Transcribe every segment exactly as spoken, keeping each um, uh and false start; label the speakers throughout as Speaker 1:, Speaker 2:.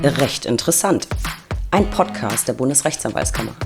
Speaker 1: Recht interessant. Ein Podcast der Bundesrechtsanwaltskammer.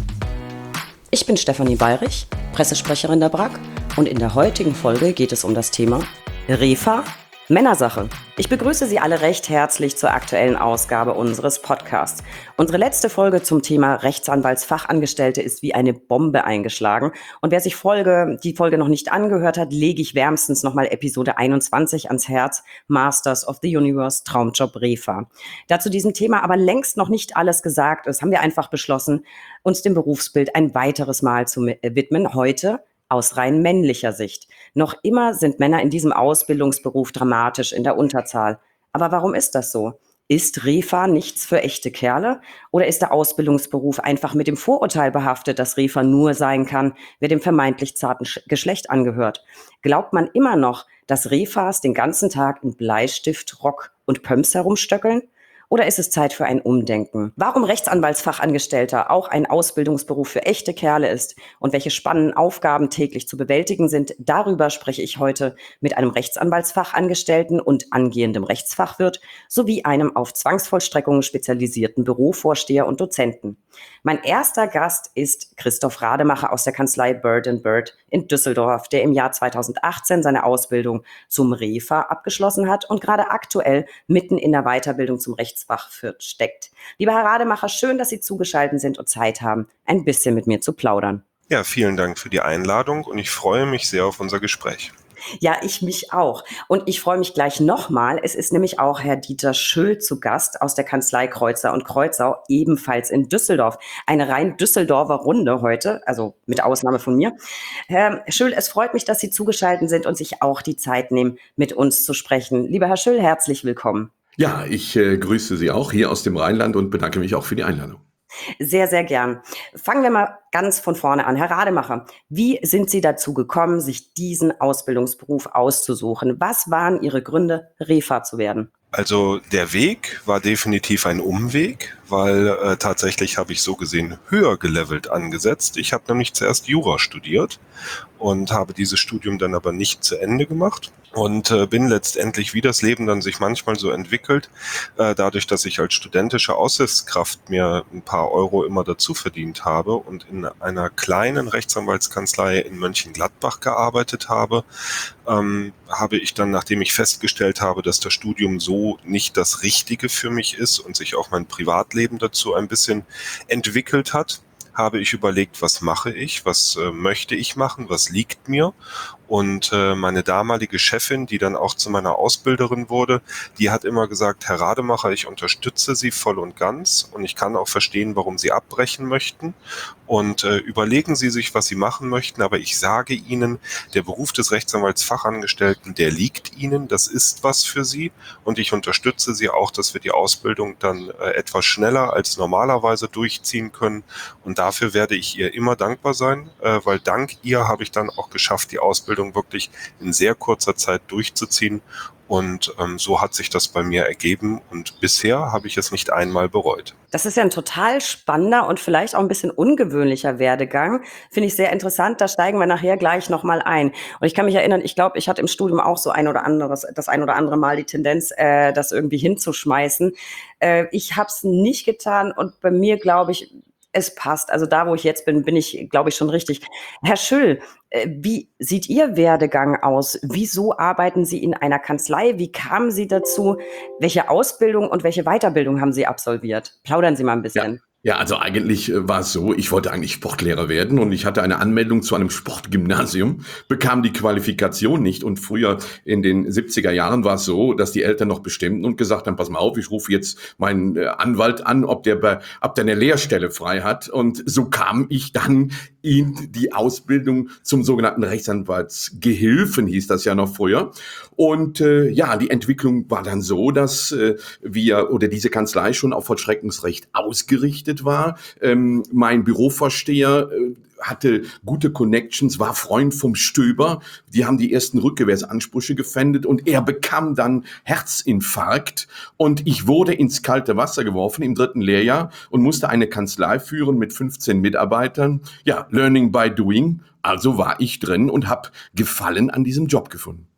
Speaker 1: Ich bin Stefanie Bayrich, Pressesprecherin der B R A K, und in der heutigen Folge geht es um das Thema Refa, Männersache. Ich begrüße Sie alle recht herzlich zur aktuellen Ausgabe unseres Podcasts. Unsere letzte Folge zum Thema Rechtsanwaltsfachangestellte ist wie eine Bombe eingeschlagen. Und wer sich Folge, die Folge noch nicht angehört hat, lege ich wärmstens nochmal Episode einundzwanzig ans Herz. Masters of the Universe, Traumjob Refa. Da zu diesem Thema aber längst noch nicht alles gesagt ist, haben wir einfach beschlossen, uns dem Berufsbild ein weiteres Mal zu widmen. Heute aus rein männlicher Sicht. Noch immer sind Männer in diesem Ausbildungsberuf dramatisch in der Unterzahl. Aber warum ist das so? Ist Refa nichts für echte Kerle? Oder ist der Ausbildungsberuf einfach mit dem Vorurteil behaftet, dass Refa nur sein kann, wer dem vermeintlich zarten Geschlecht angehört? Glaubt man immer noch, dass Refas den ganzen Tag in Bleistift, Rock und Pumps herumstöckeln? Oder ist es Zeit für ein Umdenken? Warum Rechtsanwaltsfachangestellter auch ein Ausbildungsberuf für echte Kerle ist und welche spannenden Aufgaben täglich zu bewältigen sind, darüber spreche ich heute mit einem Rechtsanwaltsfachangestellten und angehendem Rechtsfachwirt sowie einem auf Zwangsvollstreckungen spezialisierten Bürovorsteher und Dozenten. Mein erster Gast ist Christoph Rademacher aus der Kanzlei Bird and Bird in Düsseldorf, der im Jahr zweitausendachtzehn seine Ausbildung zum Refa abgeschlossen hat und gerade aktuell mitten in der Weiterbildung zum Rechtsfachwirt steckt. Lieber Herr Rademacher, schön, dass Sie zugeschaltet sind und Zeit haben, ein bisschen mit mir zu plaudern.
Speaker 2: Ja, vielen Dank für die Einladung und ich freue mich sehr auf unser Gespräch.
Speaker 1: Ja, ich mich auch. Und ich freue mich gleich nochmal. Es ist nämlich auch Herr Dieter Schüll zu Gast aus der Kanzlei Kreuzer und Kreuzau, ebenfalls in Düsseldorf. Eine rein Düsseldorfer Runde heute, also mit Ausnahme von mir. Herr Schüll, es freut mich, dass Sie zugeschaltet sind und sich auch die Zeit nehmen, mit uns zu sprechen. Lieber Herr Schüll, herzlich willkommen.
Speaker 3: Ja, ich äh, grüße Sie auch hier aus dem Rheinland und bedanke mich auch für die Einladung.
Speaker 1: Sehr, sehr gern. Fangen wir mal ganz von vorne an. Herr Rademacher, wie sind Sie dazu gekommen, sich diesen Ausbildungsberuf auszusuchen? Was waren Ihre Gründe, Refa zu werden?
Speaker 2: Also der Weg war definitiv ein Umweg, weil äh, tatsächlich habe ich so gesehen höher gelevelt angesetzt. Ich habe nämlich zuerst Jura studiert und habe dieses Studium dann aber nicht zu Ende gemacht und äh, bin letztendlich, wie das Leben dann sich manchmal so entwickelt, äh, dadurch, dass ich als studentische Aushilfskraft mir ein paar Euro immer dazu verdient habe und in einer kleinen Rechtsanwaltskanzlei in Mönchengladbach gearbeitet habe, ähm, habe ich dann, nachdem ich festgestellt habe, dass das Studium so nicht das Richtige für mich ist und sich auch mein Privatleben dazu ein bisschen entwickelt hat, habe ich überlegt, was mache ich, was äh, möchte ich machen, was liegt mir. Und äh, meine damalige Chefin, die dann auch zu meiner Ausbilderin wurde, die hat immer gesagt, Herr Rademacher, ich unterstütze Sie voll und ganz und ich kann auch verstehen, warum Sie abbrechen möchten. Und äh, überlegen Sie sich, was Sie machen möchten, aber ich sage Ihnen, der Beruf des Rechtsanwaltsfachangestellten, der liegt Ihnen, das ist was für Sie und ich unterstütze Sie auch, dass wir die Ausbildung dann äh, etwas schneller als normalerweise durchziehen können und dafür werde ich ihr immer dankbar sein, äh, weil dank ihr habe ich dann auch geschafft, die Ausbildung wirklich in sehr kurzer Zeit durchzuziehen und ähm, so hat sich das bei mir ergeben und bisher habe ich es nicht einmal bereut.
Speaker 1: Das ist ja ein total spannender und vielleicht auch ein bisschen ungewöhnlicher Werdegang. Finde ich sehr interessant, da steigen wir nachher gleich nochmal ein. Und ich kann mich erinnern, ich glaube, ich hatte im Studium auch so ein oder anderes, das ein oder andere Mal die Tendenz, äh, das irgendwie hinzuschmeißen. Äh, ich habe es nicht getan und bei mir, glaube ich, es passt. Also da, wo ich jetzt bin, bin ich, glaube ich, schon richtig. Herr Schüll, äh, wie sieht Ihr Werdegang aus? Wieso arbeiten Sie in einer Kanzlei? Wie kamen Sie dazu? Welche Ausbildung und welche Weiterbildung haben Sie absolviert? Plaudern Sie mal ein bisschen.
Speaker 3: Ja. Ja, also eigentlich äh, war es so, ich wollte eigentlich Sportlehrer werden und ich hatte eine Anmeldung zu einem Sportgymnasium, bekam die Qualifikation nicht und früher in den siebziger Jahren war es so, dass die Eltern noch bestimmten und gesagt haben, pass mal auf, ich rufe jetzt meinen äh, Anwalt an, ob der, bei, ob der eine Lehrstelle frei hat und so kam ich dann in die Ausbildung zum sogenannten Rechtsanwaltsgehilfen, hieß das ja noch früher. Und äh, ja, die Entwicklung war dann so, dass äh, wir oder diese Kanzlei schon auf Vollstreckungsrecht ausgerichtet war. Ähm, mein Bürovorsteher äh, hatte gute Connections, war Freund vom Stöber. Die haben die ersten Rückgewehrsansprüche gefändet und er bekam dann Herzinfarkt und ich wurde ins kalte Wasser geworfen im dritten Lehrjahr und musste eine Kanzlei führen mit fünfzehn Mitarbeitern. Ja, learning by doing. Also war ich drin und habe Gefallen an diesem Job gefunden.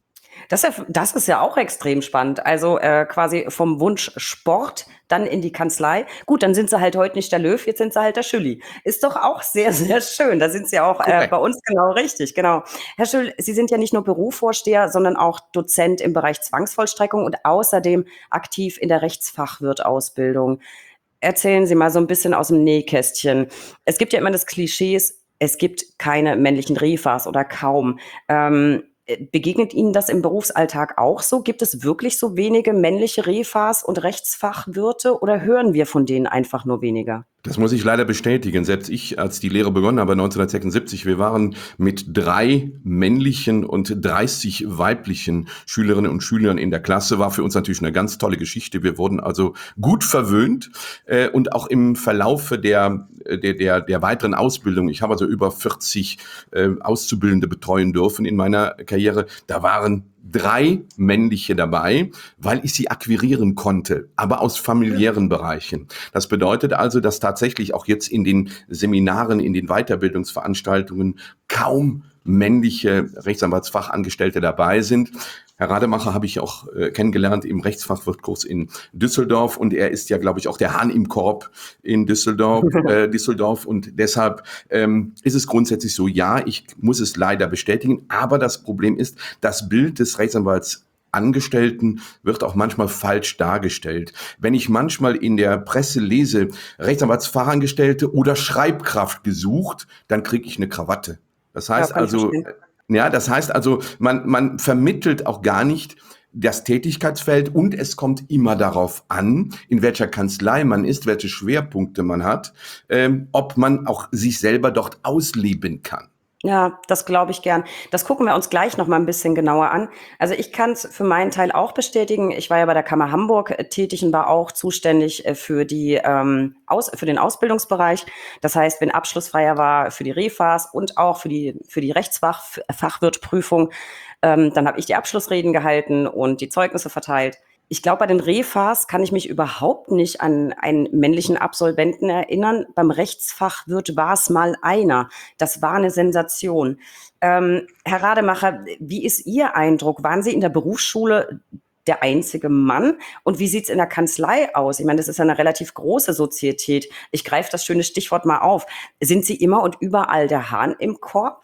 Speaker 1: Das ist ja, das ist ja auch extrem spannend. Also äh, quasi vom Wunsch Sport dann in die Kanzlei. Gut, dann sind sie halt heute nicht der Löw, jetzt sind sie halt der Schülli. Ist doch auch sehr, sehr schön. Da sind sie auch äh, bei uns genau richtig. Genau. Herr Schüll, Sie sind ja nicht nur Berufsvorsteher, sondern auch Dozent im Bereich Zwangsvollstreckung und außerdem aktiv in der Rechtsfachwirt-Ausbildung. Erzählen Sie mal so ein bisschen aus dem Nähkästchen. Es gibt ja immer das Klischee, es gibt keine männlichen Refas oder kaum. Ähm, begegnet Ihnen das im Berufsalltag auch so? Gibt es wirklich so wenige männliche Refas und Rechtsfachwirte oder hören wir von denen einfach nur weniger?
Speaker 3: Das muss ich leider bestätigen. Selbst ich, als die Lehre begonnen habe, neunzehnhundertsechsundsiebzig, wir waren mit drei männlichen und dreißig weiblichen Schülerinnen und Schülern in der Klasse. War für uns natürlich eine ganz tolle Geschichte. Wir wurden also gut verwöhnt äh, und auch im Verlaufe der, der, der, der weiteren Ausbildung. Ich habe also über vierzig äh, Auszubildende betreuen dürfen in meiner Karriere. Da waren drei männliche dabei, weil ich sie akquirieren konnte, aber aus familiären Bereichen. Das bedeutet also, dass tatsächlich auch jetzt in den Seminaren, in den Weiterbildungsveranstaltungen kaum männliche Rechtsanwaltsfachangestellte dabei sind. Herr Rademacher habe ich auch äh, kennengelernt im Rechtsfachwirtkurs in Düsseldorf und er ist ja, glaube ich, auch der Hahn im Korb in Düsseldorf, äh, Düsseldorf und deshalb ähm, ist es grundsätzlich so, ja, ich muss es leider bestätigen, aber das Problem ist, das Bild des Rechtsanwalts Angestellten wird auch manchmal falsch dargestellt. Wenn ich manchmal in der Presse lese, Rechtsanwaltsfachangestellte oder Schreibkraft gesucht, dann kriege ich eine Krawatte. Das heißt
Speaker 1: Ja,
Speaker 3: also, ja, das heißt also, man, man vermittelt auch gar nicht das Tätigkeitsfeld und es kommt immer darauf an, in welcher Kanzlei man ist, welche Schwerpunkte man hat, ähm, ob man auch sich selber dort ausleben kann.
Speaker 1: Ja, das glaube ich gern. Das gucken wir uns gleich noch mal ein bisschen genauer an. Also ich kann es für meinen Teil auch bestätigen. Ich war ja bei der Kammer Hamburg äh, tätig und war auch zuständig äh, für die ähm, aus, für den Ausbildungsbereich. Das heißt, wenn Abschlussfeier war für die Refas und auch für die für die Rechtsfachwirtprüfung, ähm, dann habe ich die Abschlussreden gehalten und die Zeugnisse verteilt. Ich glaube, bei den Refas kann ich mich überhaupt nicht an einen männlichen Absolventen erinnern. Beim Rechtsfachwirt war es mal einer. Das war eine Sensation. Ähm, Herr Rademacher, wie ist Ihr Eindruck? Waren Sie in der Berufsschule der einzige Mann? Und wie sieht es in der Kanzlei aus? Ich meine, das ist ja eine relativ große Sozietät. Ich greife das schöne Stichwort mal auf. Sind Sie immer und überall der Hahn im Korb?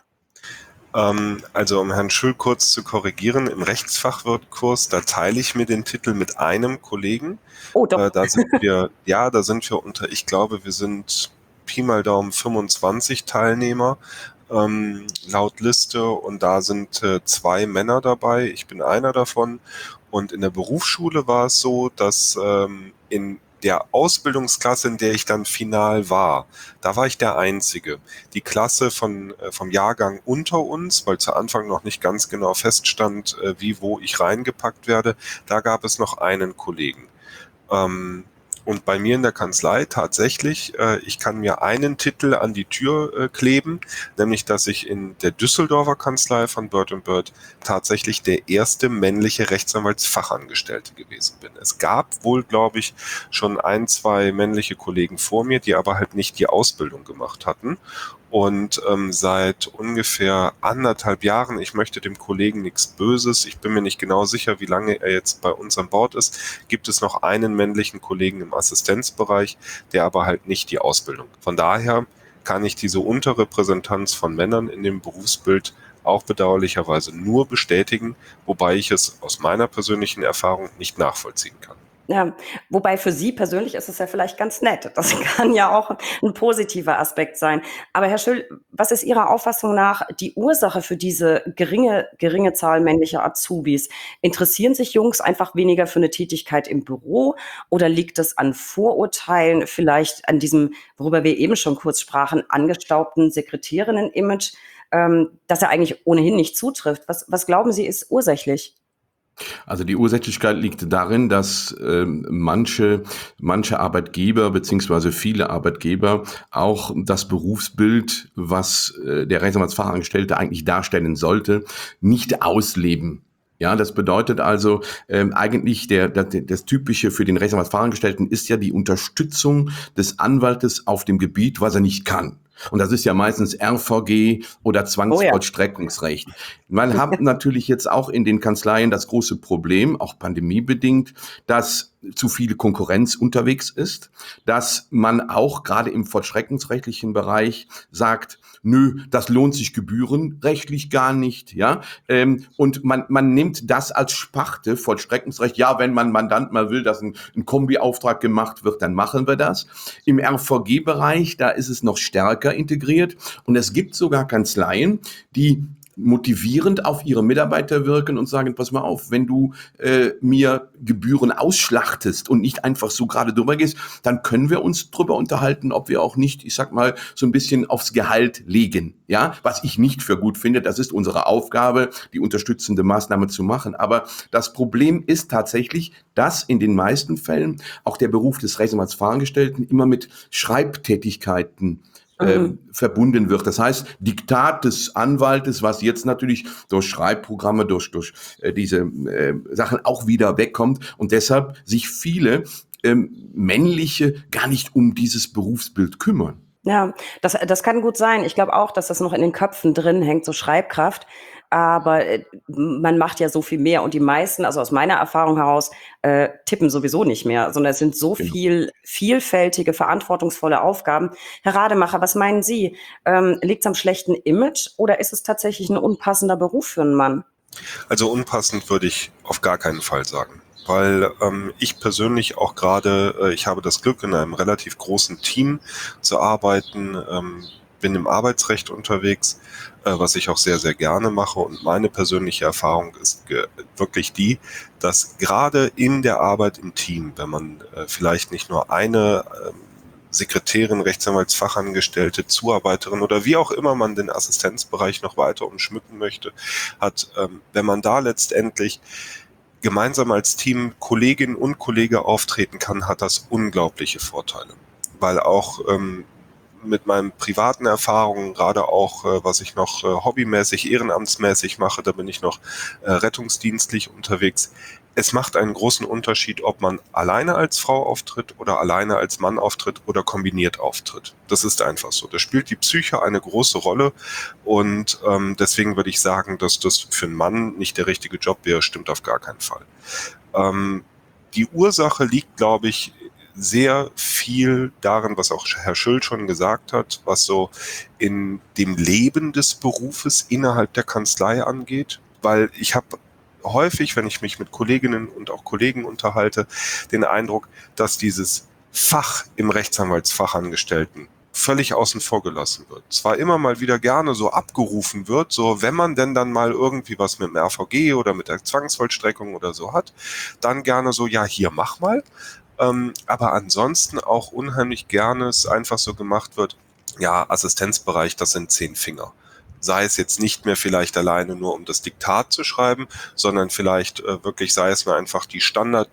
Speaker 2: Also um Herrn Schüll kurz zu korrigieren, im Rechtsfachwirtkurs, da teile ich mir den Titel mit einem Kollegen.
Speaker 1: Oh, doch.
Speaker 2: Äh, da sind wir, ja, da sind wir unter, ich glaube, wir sind Pi mal Daumen fünfundzwanzig Teilnehmer ähm, laut Liste und da sind äh, zwei Männer dabei. Ich bin einer davon. Und in der Berufsschule war es so, dass ähm, in der Ausbildungsklasse, in der ich dann final war, da war ich der Einzige. Die Klasse von, äh, vom Jahrgang unter uns, weil zu Anfang noch nicht ganz genau feststand, äh, wie, wo ich reingepackt werde, da gab es noch einen Kollegen. Ähm, Und bei mir in der Kanzlei tatsächlich, äh, ich kann mir einen Titel an die Tür äh, kleben, nämlich dass ich in der Düsseldorfer Kanzlei von Bird and Bird tatsächlich der erste männliche Rechtsanwaltsfachangestellte gewesen bin. Es gab wohl, glaube ich, schon ein, zwei männliche Kollegen vor mir, die aber halt nicht die Ausbildung gemacht hatten. Und ähm, seit ungefähr anderthalb Jahren, ich möchte dem Kollegen nichts Böses, ich bin mir nicht genau sicher, wie lange er jetzt bei uns an Bord ist, gibt es noch einen männlichen Kollegen im Assistenzbereich, der aber halt nicht die Ausbildung. Von daher kann ich diese Unterrepräsentanz von Männern in dem Berufsbild auch bedauerlicherweise nur bestätigen, wobei ich es aus meiner persönlichen Erfahrung nicht nachvollziehen kann.
Speaker 1: Ja, wobei für Sie persönlich ist es ja vielleicht ganz nett. Das kann ja auch ein positiver Aspekt sein. Aber Herr Schüll, was ist Ihrer Auffassung nach die Ursache für diese geringe, geringe Zahl männlicher Azubis? Interessieren sich Jungs einfach weniger für eine Tätigkeit im Büro oder liegt es an Vorurteilen, vielleicht an diesem, worüber wir eben schon kurz sprachen, angestaubten Sekretärinnen-Image, ähm, das ja eigentlich ohnehin nicht zutrifft? Was, was glauben Sie, ist ursächlich?
Speaker 3: Also die Ursächlichkeit liegt darin, dass ähm, manche, manche Arbeitgeber beziehungsweise viele Arbeitgeber auch das Berufsbild, was äh, der Rechtsanwaltsfachangestellte eigentlich darstellen sollte, nicht ausleben. Ja, das bedeutet also ähm, eigentlich der, das, das Typische für den Rechtsanwaltsfachangestellten ist ja die Unterstützung des Anwaltes auf dem Gebiet, was er nicht kann. Und das ist ja meistens R V G oder
Speaker 1: Oh ja.
Speaker 3: Zwangsvollstreckungsrecht. Man hat natürlich jetzt auch in den Kanzleien das große Problem, auch pandemiebedingt, dass zu viel Konkurrenz unterwegs ist, dass man auch gerade im vollstreckungsrechtlichen Bereich sagt, nö, das lohnt sich gebührenrechtlich gar nicht, ja, ähm, und man man nimmt das als Sparte, Vollstreckungsrecht, ja, wenn man Mandant mal will, dass ein, ein Kombiauftrag gemacht wird, dann machen wir das. Im R V G-Bereich, da ist es noch stärker integriert und es gibt sogar Kanzleien, die motivierend auf ihre Mitarbeiter wirken und sagen, pass mal auf, wenn du äh, mir Gebühren ausschlachtest und nicht einfach so gerade drüber gehst, dann können wir uns drüber unterhalten, ob wir auch nicht, ich sag mal, so ein bisschen aufs Gehalt legen. Ja, was ich nicht für gut finde, das ist unsere Aufgabe, die unterstützende Maßnahme zu machen. Aber das Problem ist tatsächlich, dass in den meisten Fällen auch der Beruf des Rechtsanwaltsfachangestellten immer mit Schreibtätigkeiten
Speaker 1: Mhm.
Speaker 3: äh, verbunden wird. Das heißt, Diktat des Anwaltes, was jetzt natürlich durch Schreibprogramme, durch, durch äh, diese äh, Sachen auch wieder wegkommt und deshalb sich viele ähm, männliche gar nicht um dieses Berufsbild kümmern.
Speaker 1: Ja, das, das kann gut sein. Ich glaube auch, dass das noch in den Köpfen drin hängt, so Schreibkraft. Aber äh, man macht ja so viel mehr. Und die meisten, also aus meiner Erfahrung heraus, äh, tippen sowieso nicht mehr, sondern es sind so
Speaker 3: Genau.
Speaker 1: viel vielfältige, verantwortungsvolle Aufgaben. Herr Rademacher, was meinen Sie? Ähm, liegt es am schlechten Image oder ist es tatsächlich ein unpassender Beruf für einen Mann?
Speaker 2: Also unpassend würde ich auf gar keinen Fall sagen. Weil ähm, ich persönlich auch gerade, äh, ich habe das Glück, in einem relativ großen Team zu arbeiten, ähm, bin im Arbeitsrecht unterwegs, äh, was ich auch sehr, sehr gerne mache. Und meine persönliche Erfahrung ist ge- wirklich die, dass gerade in der Arbeit im Team, wenn man äh, vielleicht nicht nur eine ähm, Sekretärin, Rechtsanwaltsfachangestellte, Zuarbeiterin oder wie auch immer man den Assistenzbereich noch weiter umschmücken möchte, hat, ähm, wenn man da letztendlich gemeinsam als Team Kollegin und Kollege auftreten kann, hat das unglaubliche Vorteile. Weil auch ähm, mit meinen privaten Erfahrungen, gerade auch, äh, was ich noch äh, hobbymäßig, ehrenamtsmäßig mache, da bin ich noch äh, rettungsdienstlich unterwegs. Es macht einen großen Unterschied, ob man alleine als Frau auftritt oder alleine als Mann auftritt oder kombiniert auftritt. Das ist einfach so. Da spielt die Psyche eine große Rolle und ähm, deswegen würde ich sagen, dass das für einen Mann nicht der richtige Job wäre, stimmt auf gar keinen Fall. Ähm, die Ursache liegt, glaube ich, sehr viel darin, was auch Herr Schüll schon gesagt hat, was so in dem Leben des Berufes innerhalb der Kanzlei angeht, weil ich habe häufig, wenn ich mich mit Kolleginnen und auch Kollegen unterhalte, den Eindruck, dass dieses Fach im Rechtsanwaltsfachangestellten völlig außen vor gelassen wird. Zwar immer mal wieder gerne so abgerufen wird, so wenn man denn dann mal irgendwie was mit dem R V G oder mit der Zwangsvollstreckung oder so hat, dann gerne so, ja, hier mach mal. Ähm, aber ansonsten auch unheimlich gerne es einfach so gemacht wird, ja, Assistenzbereich, das sind zehn Finger. Sei es jetzt nicht mehr vielleicht alleine nur um das Diktat zu schreiben, sondern vielleicht äh, wirklich, sei es nur einfach die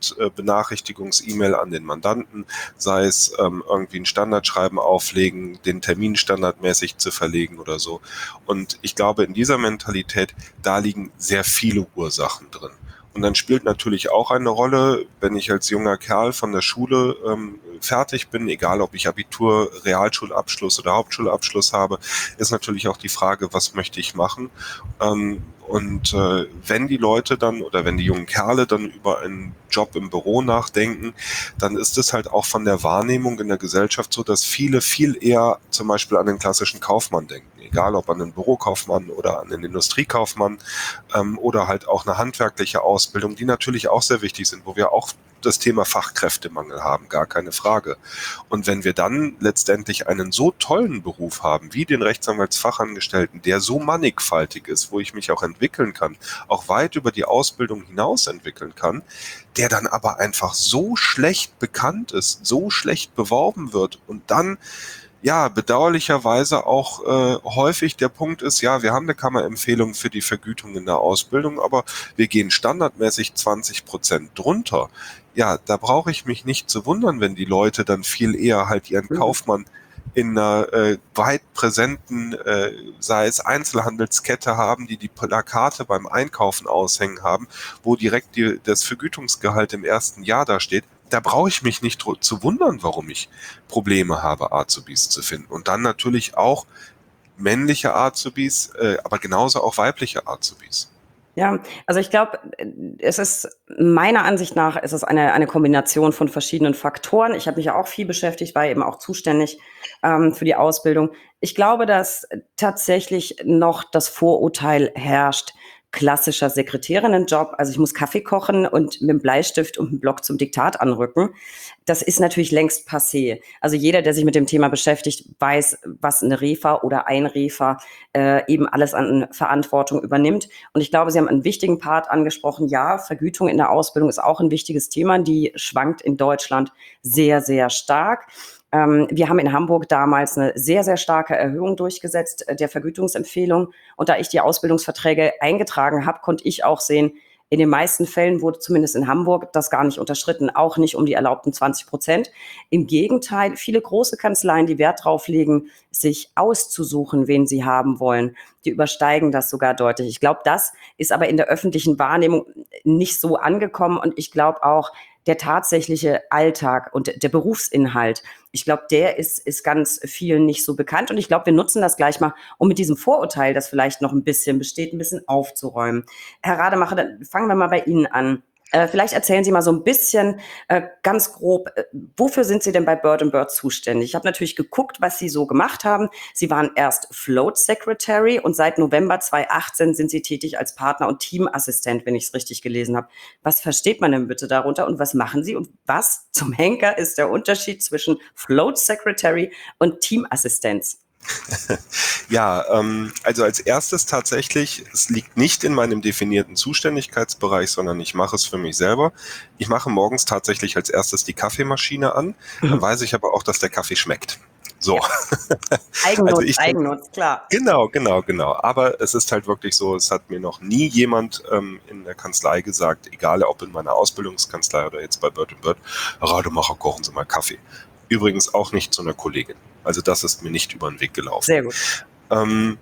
Speaker 2: Standard-Benachrichtigungs-E-Mail an den Mandanten, sei es ähm, irgendwie ein Standardschreiben auflegen, den Termin standardmäßig zu verlegen oder so. Und ich glaube, in dieser Mentalität, da liegen sehr viele Ursachen drin. Und dann spielt natürlich auch eine Rolle, wenn ich als junger Kerl von der Schule ähm, fertig bin, egal ob ich Abitur, Realschulabschluss oder Hauptschulabschluss habe, ist natürlich auch die Frage, was möchte ich machen? Ähm, und äh, wenn die Leute dann oder wenn die jungen Kerle dann über einen Job im Büro nachdenken, dann ist es halt auch von der Wahrnehmung in der Gesellschaft so, dass viele viel eher zum Beispiel an den klassischen Kaufmann denken. Egal ob an den Bürokaufmann oder an den Industriekaufmann ähm, oder halt auch eine handwerkliche Ausbildung, die natürlich auch sehr wichtig sind, wo wir auch das Thema Fachkräftemangel haben, gar keine Frage. Und wenn wir dann letztendlich einen so tollen Beruf haben, wie den Rechtsanwaltsfachangestellten, der so mannigfaltig ist, wo ich mich auch entwickeln kann, auch weit über die Ausbildung hinaus entwickeln kann, der dann aber einfach so schlecht bekannt ist, so schlecht beworben wird und dann ja, bedauerlicherweise auch äh, häufig der Punkt ist, ja, wir haben eine Kammerempfehlung für die Vergütung in der Ausbildung, aber wir gehen standardmäßig zwanzig Prozent drunter. Ja, da brauche ich mich nicht zu wundern, wenn die Leute dann viel eher halt ihren
Speaker 1: Mhm.
Speaker 2: Kaufmann in einer äh, weit präsenten, äh, sei es Einzelhandelskette haben, die die Plakate beim Einkaufen aushängen haben, wo direkt die, das Vergütungsgehalt im ersten Jahr da steht, da brauche ich mich nicht dr- zu wundern, warum ich Probleme habe, Azubis zu finden. Und dann natürlich auch männliche Azubis, äh, aber genauso auch weibliche Azubis.
Speaker 1: Ja, also ich glaube, es ist meiner Ansicht nach ist es eine, eine Kombination von verschiedenen Faktoren. Ich habe mich ja auch viel beschäftigt, war eben auch zuständig ähm, für die Ausbildung. Ich glaube, dass tatsächlich noch das Vorurteil herrscht, klassischer Sekretärinnenjob, also ich muss Kaffee kochen und mit dem Bleistift und einem Block zum Diktat anrücken. Das ist natürlich längst passé. Also jeder, der sich mit dem Thema beschäftigt, weiß, was eine Refa oder ein Refa äh, eben alles an Verantwortung übernimmt. Und ich glaube, Sie haben einen wichtigen Part angesprochen. Ja, Vergütung in der Ausbildung ist auch ein wichtiges Thema. Die schwankt in Deutschland sehr, sehr stark. Ähm, wir haben in Hamburg damals eine sehr, sehr starke Erhöhung durchgesetzt äh, der Vergütungsempfehlung. Und da ich die Ausbildungsverträge eingetragen habe, konnte ich auch sehen, in den meisten Fällen wurde zumindest in Hamburg das gar nicht unterschritten, auch nicht um die erlaubten zwanzig Prozent. Im Gegenteil, viele große Kanzleien, die Wert drauf legen, sich auszusuchen, wen sie haben wollen, die übersteigen das sogar deutlich. Ich glaube, das ist aber in der öffentlichen Wahrnehmung nicht so angekommen. Und ich glaube auch, der tatsächliche Alltag und der Berufsinhalt, ich glaube, der ist, ist ganz vielen nicht so bekannt. Und ich glaube, wir nutzen das gleich mal, um mit diesem Vorurteil, das vielleicht noch ein bisschen besteht, ein bisschen aufzuräumen. Herr Rademacher, dann fangen wir mal bei Ihnen an. Äh, vielleicht erzählen Sie mal so ein bisschen äh, ganz grob, äh, wofür sind Sie denn bei Bird and Bird zuständig? Ich habe natürlich geguckt, was Sie so gemacht haben. Sie waren erst Float Secretary und seit November zweitausendachtzehn sind Sie tätig als Partner und Teamassistent, wenn ich es richtig gelesen habe. Was versteht man denn bitte darunter und was machen Sie? Und was zum Henker ist der Unterschied zwischen Float Secretary und Teamassistenz?
Speaker 2: Ja, ähm, also als erstes tatsächlich, es liegt nicht in meinem definierten Zuständigkeitsbereich, sondern ich mache es für mich selber. Ich mache morgens tatsächlich als erstes die Kaffeemaschine an, dann weiß ich aber auch, dass der Kaffee schmeckt. So.
Speaker 1: Eigennutz,
Speaker 2: Also ich,
Speaker 1: Eigennutz, klar.
Speaker 2: genau, genau, genau. Aber es ist halt wirklich so, es hat mir noch nie jemand ähm, in der Kanzlei gesagt, egal ob in meiner Ausbildungskanzlei oder jetzt bei Bird and Bird, Herr Rademacher, kochen Sie mal Kaffee. Übrigens auch nicht zu einer Kollegin. Also das ist mir nicht über den Weg gelaufen.
Speaker 1: Sehr gut.
Speaker 2: Ähm,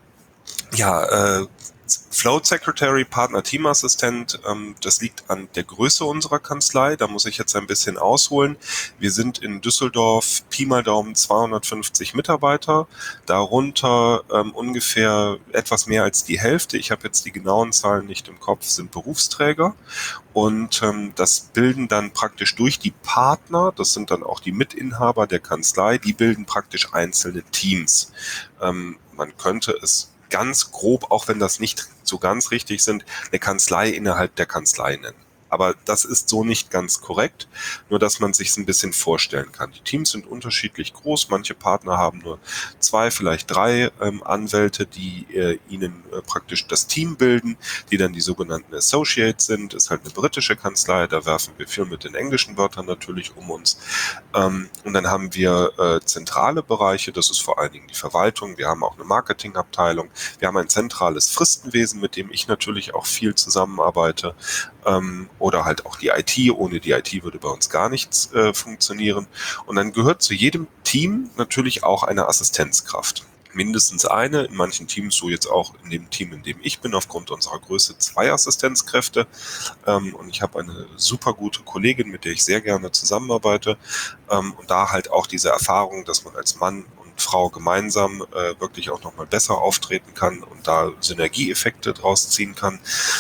Speaker 2: ja, äh, Float Secretary, Partner Teamassistent, ähm, das liegt an der Größe unserer Kanzlei. Da muss ich jetzt ein bisschen ausholen. Wir sind in Düsseldorf Pi mal Daumen zweihundertfünfzig Mitarbeiter, darunter ähm, ungefähr etwas mehr als die Hälfte, ich habe jetzt die genauen Zahlen nicht im Kopf, sind Berufsträger. Und ähm, das bilden dann praktisch durch die Partner, das sind dann auch die Mitinhaber der Kanzlei, die bilden praktisch einzelne Teams. Ähm, man könnte es ganz grob, auch wenn das nicht so ganz richtig sind, eine Kanzlei innerhalb der Kanzlei nennen. Aber das ist so nicht ganz korrekt, nur dass man sich es ein bisschen vorstellen kann. Die Teams sind unterschiedlich groß, manche Partner haben nur zwei, vielleicht drei ähm, Anwälte, die äh, ihnen äh, praktisch das Team bilden, die dann die sogenannten Associates sind. Ist halt eine britische Kanzlei, da werfen wir viel mit den englischen Wörtern natürlich um uns. Ähm, und dann haben wir äh, zentrale Bereiche, das ist vor allen Dingen die Verwaltung, wir haben auch eine Marketingabteilung, wir haben ein zentrales Fristenwesen, mit dem ich natürlich auch viel zusammenarbeite. Ähm, oder halt auch die I T. Ohne die I T würde bei uns gar nichts äh, funktionieren. Und dann gehört zu jedem Team natürlich auch eine Assistenzkraft. Mindestens eine, in manchen Teams, so jetzt auch in dem Team, in dem ich bin, aufgrund unserer Größe zwei Assistenzkräfte. Ähm, und ich habe eine super gute Kollegin, mit der ich sehr gerne zusammenarbeite. Ähm, und da halt auch diese Erfahrung, dass man als Mann und Frau gemeinsam äh, wirklich auch nochmal besser auftreten kann und da Synergieeffekte draus ziehen kann.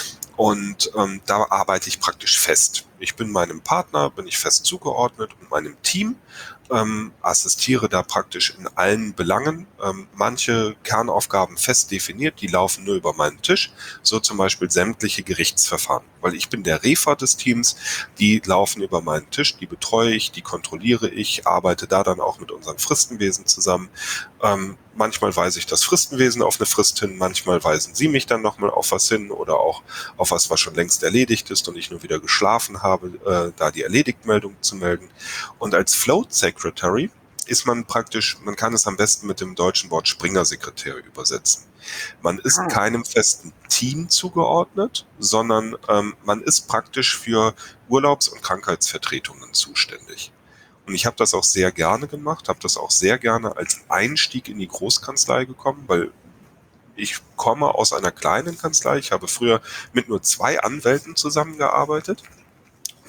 Speaker 2: Und ähm, da arbeite ich praktisch fest. Ich bin meinem Partner, bin ich fest zugeordnet und meinem Team, ähm, assistiere da praktisch in allen Belangen. Ähm, manche Kernaufgaben fest definiert, die laufen nur über meinen Tisch, so zum Beispiel sämtliche Gerichtsverfahren. Weil ich bin der Refer des Teams, die laufen über meinen Tisch, die betreue ich, die kontrolliere ich, arbeite da dann auch mit unserem Fristenwesen zusammen. Ähm, manchmal weise ich das Fristenwesen auf eine Frist hin, manchmal weisen sie mich dann nochmal auf was hin oder auch auf was, was schon längst erledigt ist und ich nur wieder geschlafen habe, äh, da die Erledigtmeldung zu melden. Und als Float Secretary ist man praktisch, man kann es am besten mit dem deutschen Wort Springer-Sekretär übersetzen. Man ist
Speaker 1: Ah.
Speaker 2: keinem festen Team zugeordnet, sondern ähm, man ist praktisch für Urlaubs- und Krankheitsvertretungen zuständig. Und ich habe das auch sehr gerne gemacht, habe das auch sehr gerne als Einstieg in die Großkanzlei gekommen, weil ich komme aus einer kleinen Kanzlei. Ich habe früher mit nur zwei Anwälten zusammengearbeitet.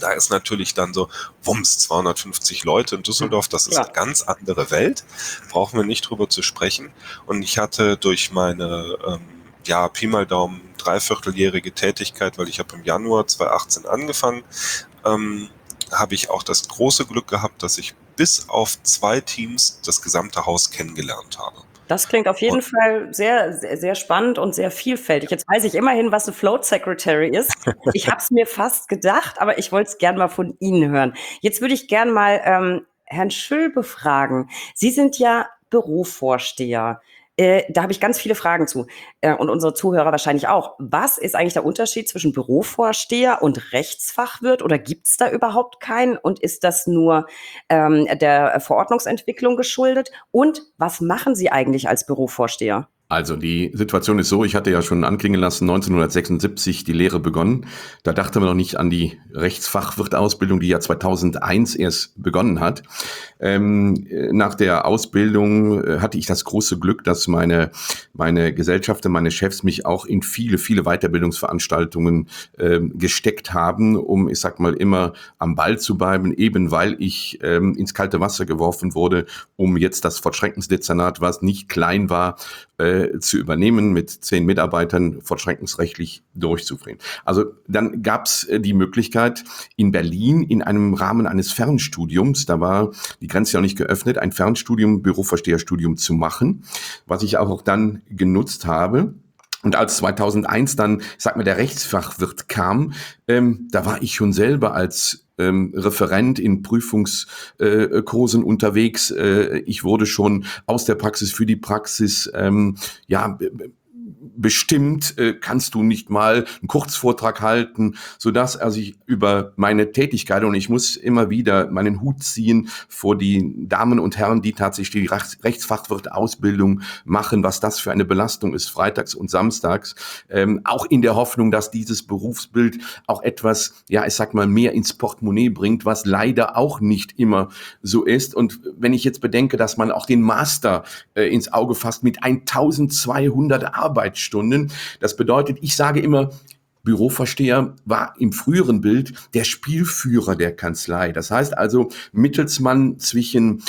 Speaker 2: Da ist natürlich dann so, wumms, zweihundertfünfzig Leute in Düsseldorf, das ist
Speaker 1: Klar.
Speaker 2: eine ganz andere Welt, brauchen wir nicht drüber zu sprechen. Und ich hatte durch meine, ähm, ja, Pi mal Daumen, dreivierteljährige Tätigkeit, weil ich habe im Januar zweitausendachtzehn angefangen, ähm, habe ich auch das große Glück gehabt, dass ich bis auf zwei Teams das gesamte Haus kennengelernt habe.
Speaker 1: Das klingt auf jeden
Speaker 2: Und
Speaker 1: Fall sehr, sehr, sehr spannend und sehr vielfältig. Jetzt weiß ich immerhin, was eine Float Secretary ist. Ich habe es mir fast gedacht, aber ich wollte es gern mal von Ihnen hören. Jetzt würde ich gern mal ähm, Herrn Schüll befragen. Sie sind ja Bürovorsteher. Äh, da habe ich ganz viele Fragen zu. Äh, und unsere Zuhörer wahrscheinlich auch. Was ist eigentlich der Unterschied zwischen Bürovorsteher und Rechtsfachwirt? Oder gibt es da überhaupt keinen? Und ist das nur ähm, der Verordnungsentwicklung geschuldet? Und was machen Sie eigentlich als Bürovorsteher?
Speaker 3: Also die Situation ist so, ich hatte ja schon anklingen lassen, neunzehnhundertsechsundsiebzig die Lehre begonnen. Da dachte man noch nicht an die Rechtsfachwirtausbildung, die ja zweitausendeins erst begonnen hat. Ähm, nach der Ausbildung äh, hatte ich das große Glück, dass meine, meine Gesellschafter, meine Chefs mich auch in viele, viele Weiterbildungsveranstaltungen äh, gesteckt haben, um, ich sag mal, immer am Ball zu bleiben, eben weil ich ähm, ins kalte Wasser geworfen wurde, um jetzt das Vollstreckungsdezernat, was nicht klein war, äh, zu übernehmen, mit zehn Mitarbeitern vollstreckungsrechtlich durchzuführen. Also dann gab es äh, die Möglichkeit, in Berlin in einem Rahmen eines Fernstudiums, da war die Grenze ja noch nicht geöffnet, ein Fernstudium, Bürovorsteherstudium zu machen, was ich auch dann genutzt habe. Und als zweitausendeins dann, ich sag mal, der Rechtsfachwirt kam, ähm, da war ich schon selber als ähm, Referent in Prüfungskursen äh, unterwegs. Äh, ich wurde schon aus der Praxis für die Praxis, ähm, ja, bestimmt, äh, kannst du nicht mal einen Kurzvortrag halten, sodass also ich über meine Tätigkeit, und ich muss immer wieder meinen Hut ziehen vor die Damen und Herren, die tatsächlich die Rechtsfachwirt-Ausbildung machen, was das für eine Belastung ist, freitags und samstags, ähm, auch in der Hoffnung, dass dieses Berufsbild auch etwas, ja, ich sag mal, mehr ins Portemonnaie bringt, was leider auch nicht immer so ist. Und wenn ich jetzt bedenke, dass man auch den Master äh, ins Auge fasst mit eintausendzweihundert Arbeitsstunden, das bedeutet, ich sage immer, Bürovorsteher war im früheren Bild der Spielführer der Kanzlei. Das heißt also Mittelsmann zwischen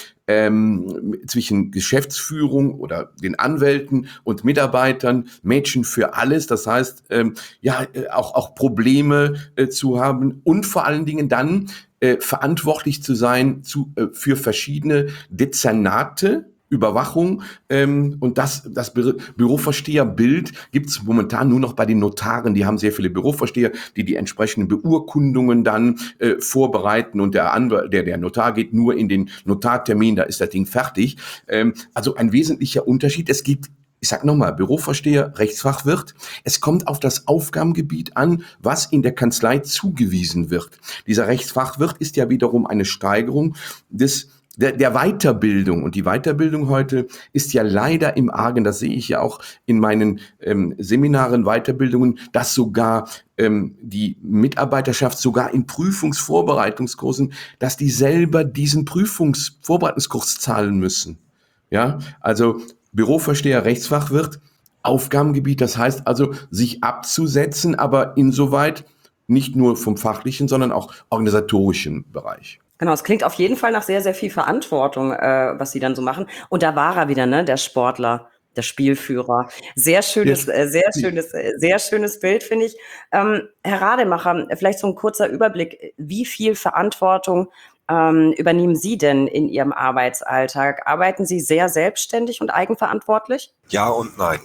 Speaker 3: ähm, zwischen Geschäftsführung oder den Anwälten und Mitarbeitern, Mädchen für alles. Das heißt, ähm, ja, auch auch Probleme äh, zu haben und vor allen Dingen dann äh, verantwortlich zu sein zu äh, für verschiedene Dezernate. Überwachung ähm, und das, das Bü- Bürovorsteherbild gibt es momentan nur noch bei den Notaren. Die haben sehr viele Bürovorsteher, die die entsprechenden Beurkundungen dann äh, vorbereiten und der, Anw- der, der Notar geht nur in den Notartermin, da ist das Ding fertig. Ähm, also ein wesentlicher Unterschied. Es gibt, ich sag nochmal, Bürovorsteher, Rechtsfachwirt. Es kommt auf das Aufgabengebiet an, was in der Kanzlei zugewiesen wird. Dieser Rechtsfachwirt ist ja wiederum eine Steigerung des Der, der Weiterbildung. Und die Weiterbildung heute ist ja leider im Argen, das sehe ich ja auch in meinen ähm, Seminaren, Weiterbildungen, dass sogar ähm, die Mitarbeiterschaft sogar in Prüfungsvorbereitungskursen, dass die selber diesen Prüfungsvorbereitungskurs zahlen müssen. Ja, also Bürovorsteher, Rechtsfachwirt, Aufgabengebiet, das heißt also, sich abzusetzen, aber insoweit nicht nur vom fachlichen, sondern auch organisatorischen Bereich.
Speaker 1: Genau, es klingt auf jeden Fall nach sehr, sehr viel Verantwortung, äh, was Sie dann so machen. Und da war er wieder, ne, der Sportler, der Spielführer. Sehr schönes, äh, sehr schönes, äh, sehr schönes Bild, finde ich. Ähm, Herr Rademacher, vielleicht so ein kurzer Überblick. Wie viel Verantwortung ähm, übernehmen Sie denn in Ihrem Arbeitsalltag? Arbeiten Sie sehr selbstständig und eigenverantwortlich?
Speaker 2: Ja und nein.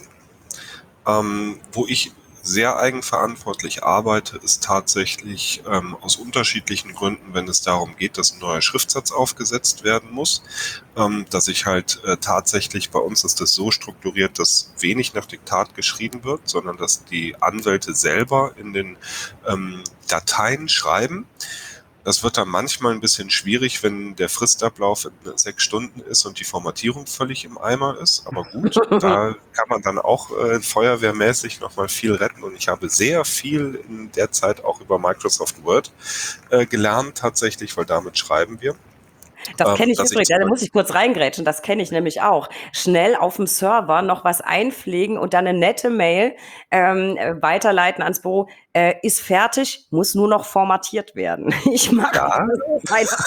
Speaker 2: Ähm, wo ich sehr eigenverantwortlich arbeite, ist tatsächlich ähm, aus unterschiedlichen Gründen, wenn es darum geht, dass ein neuer Schriftsatz aufgesetzt werden muss, ähm, dass ich halt äh, tatsächlich, bei uns ist das so strukturiert, dass wenig nach Diktat geschrieben wird, sondern dass die Anwälte selber in den ähm, Dateien schreiben. Das wird dann manchmal ein bisschen schwierig, wenn der Fristablauf in sechs Stunden ist und die Formatierung völlig im Eimer ist. Aber gut, da kann man dann auch äh, feuerwehrmäßig nochmal viel retten. Und ich habe sehr viel in der Zeit auch über Microsoft Word äh, gelernt tatsächlich, weil damit schreiben wir.
Speaker 1: Das
Speaker 2: ähm,
Speaker 1: kenne ich
Speaker 2: dass ich
Speaker 1: übrigens,
Speaker 2: zum
Speaker 1: ja, da
Speaker 2: Beispiel,
Speaker 1: muss ich kurz reingrätschen, das kenne ich nämlich auch. Schnell auf dem Server noch was einpflegen und dann eine nette Mail ähm, äh, weiterleiten ans Büro. Äh, ist fertig, muss nur noch formatiert werden. Ich mache
Speaker 2: ja,
Speaker 1: das einfach.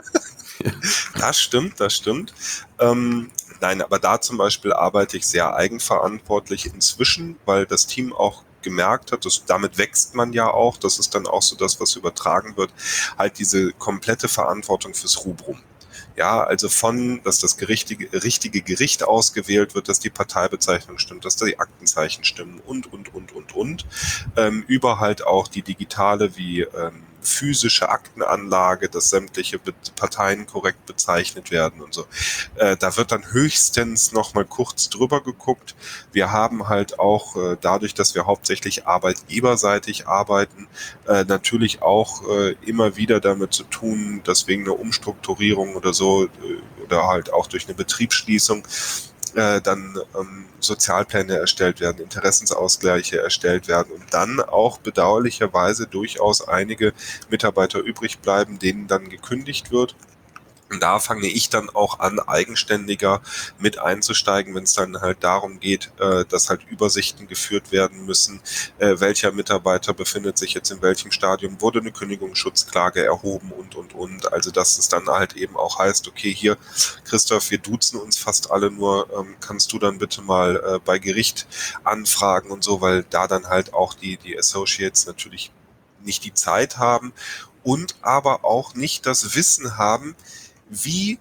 Speaker 2: das stimmt, das stimmt. Ähm, nein, aber da zum Beispiel arbeite ich sehr eigenverantwortlich inzwischen, weil das Team auch gemerkt hat, dass, damit wächst man ja auch, das ist dann auch so das, was übertragen wird, halt diese komplette Verantwortung fürs Rubrum. Ja, also von, dass das gerichtige, richtige Gericht ausgewählt wird, dass die Parteibezeichnung stimmt, dass die Aktenzeichen stimmen und, und, und, und, und, ähm, über halt auch die digitale wie ähm, physische Aktenanlage, dass sämtliche Be- Parteien korrekt bezeichnet werden und so. Äh, da wird dann höchstens noch mal kurz drüber geguckt. Wir haben halt auch äh, dadurch, dass wir hauptsächlich arbeitgeberseitig arbeiten, äh, natürlich auch äh, immer wieder damit zu tun, dass wegen einer Umstrukturierung oder so äh, oder halt auch durch eine Betriebsschließung äh, dann ähm, Sozialpläne erstellt werden, Interessensausgleiche erstellt werden und dann auch bedauerlicherweise durchaus einige Mitarbeiter übrig bleiben, denen dann gekündigt wird. Und da fange ich dann auch an, eigenständiger mit einzusteigen, wenn es dann halt darum geht, äh, dass halt Übersichten geführt werden müssen, äh, welcher Mitarbeiter befindet sich jetzt in welchem Stadium, wurde eine Kündigungsschutzklage erhoben und, und, und. Also dass es dann halt eben auch heißt, okay, hier, Christoph, wir duzen uns fast alle nur, ähm, kannst du dann bitte mal äh, bei Gericht anfragen und so, weil da dann halt auch die, die Associates natürlich nicht die Zeit haben und aber auch nicht das Wissen haben, wie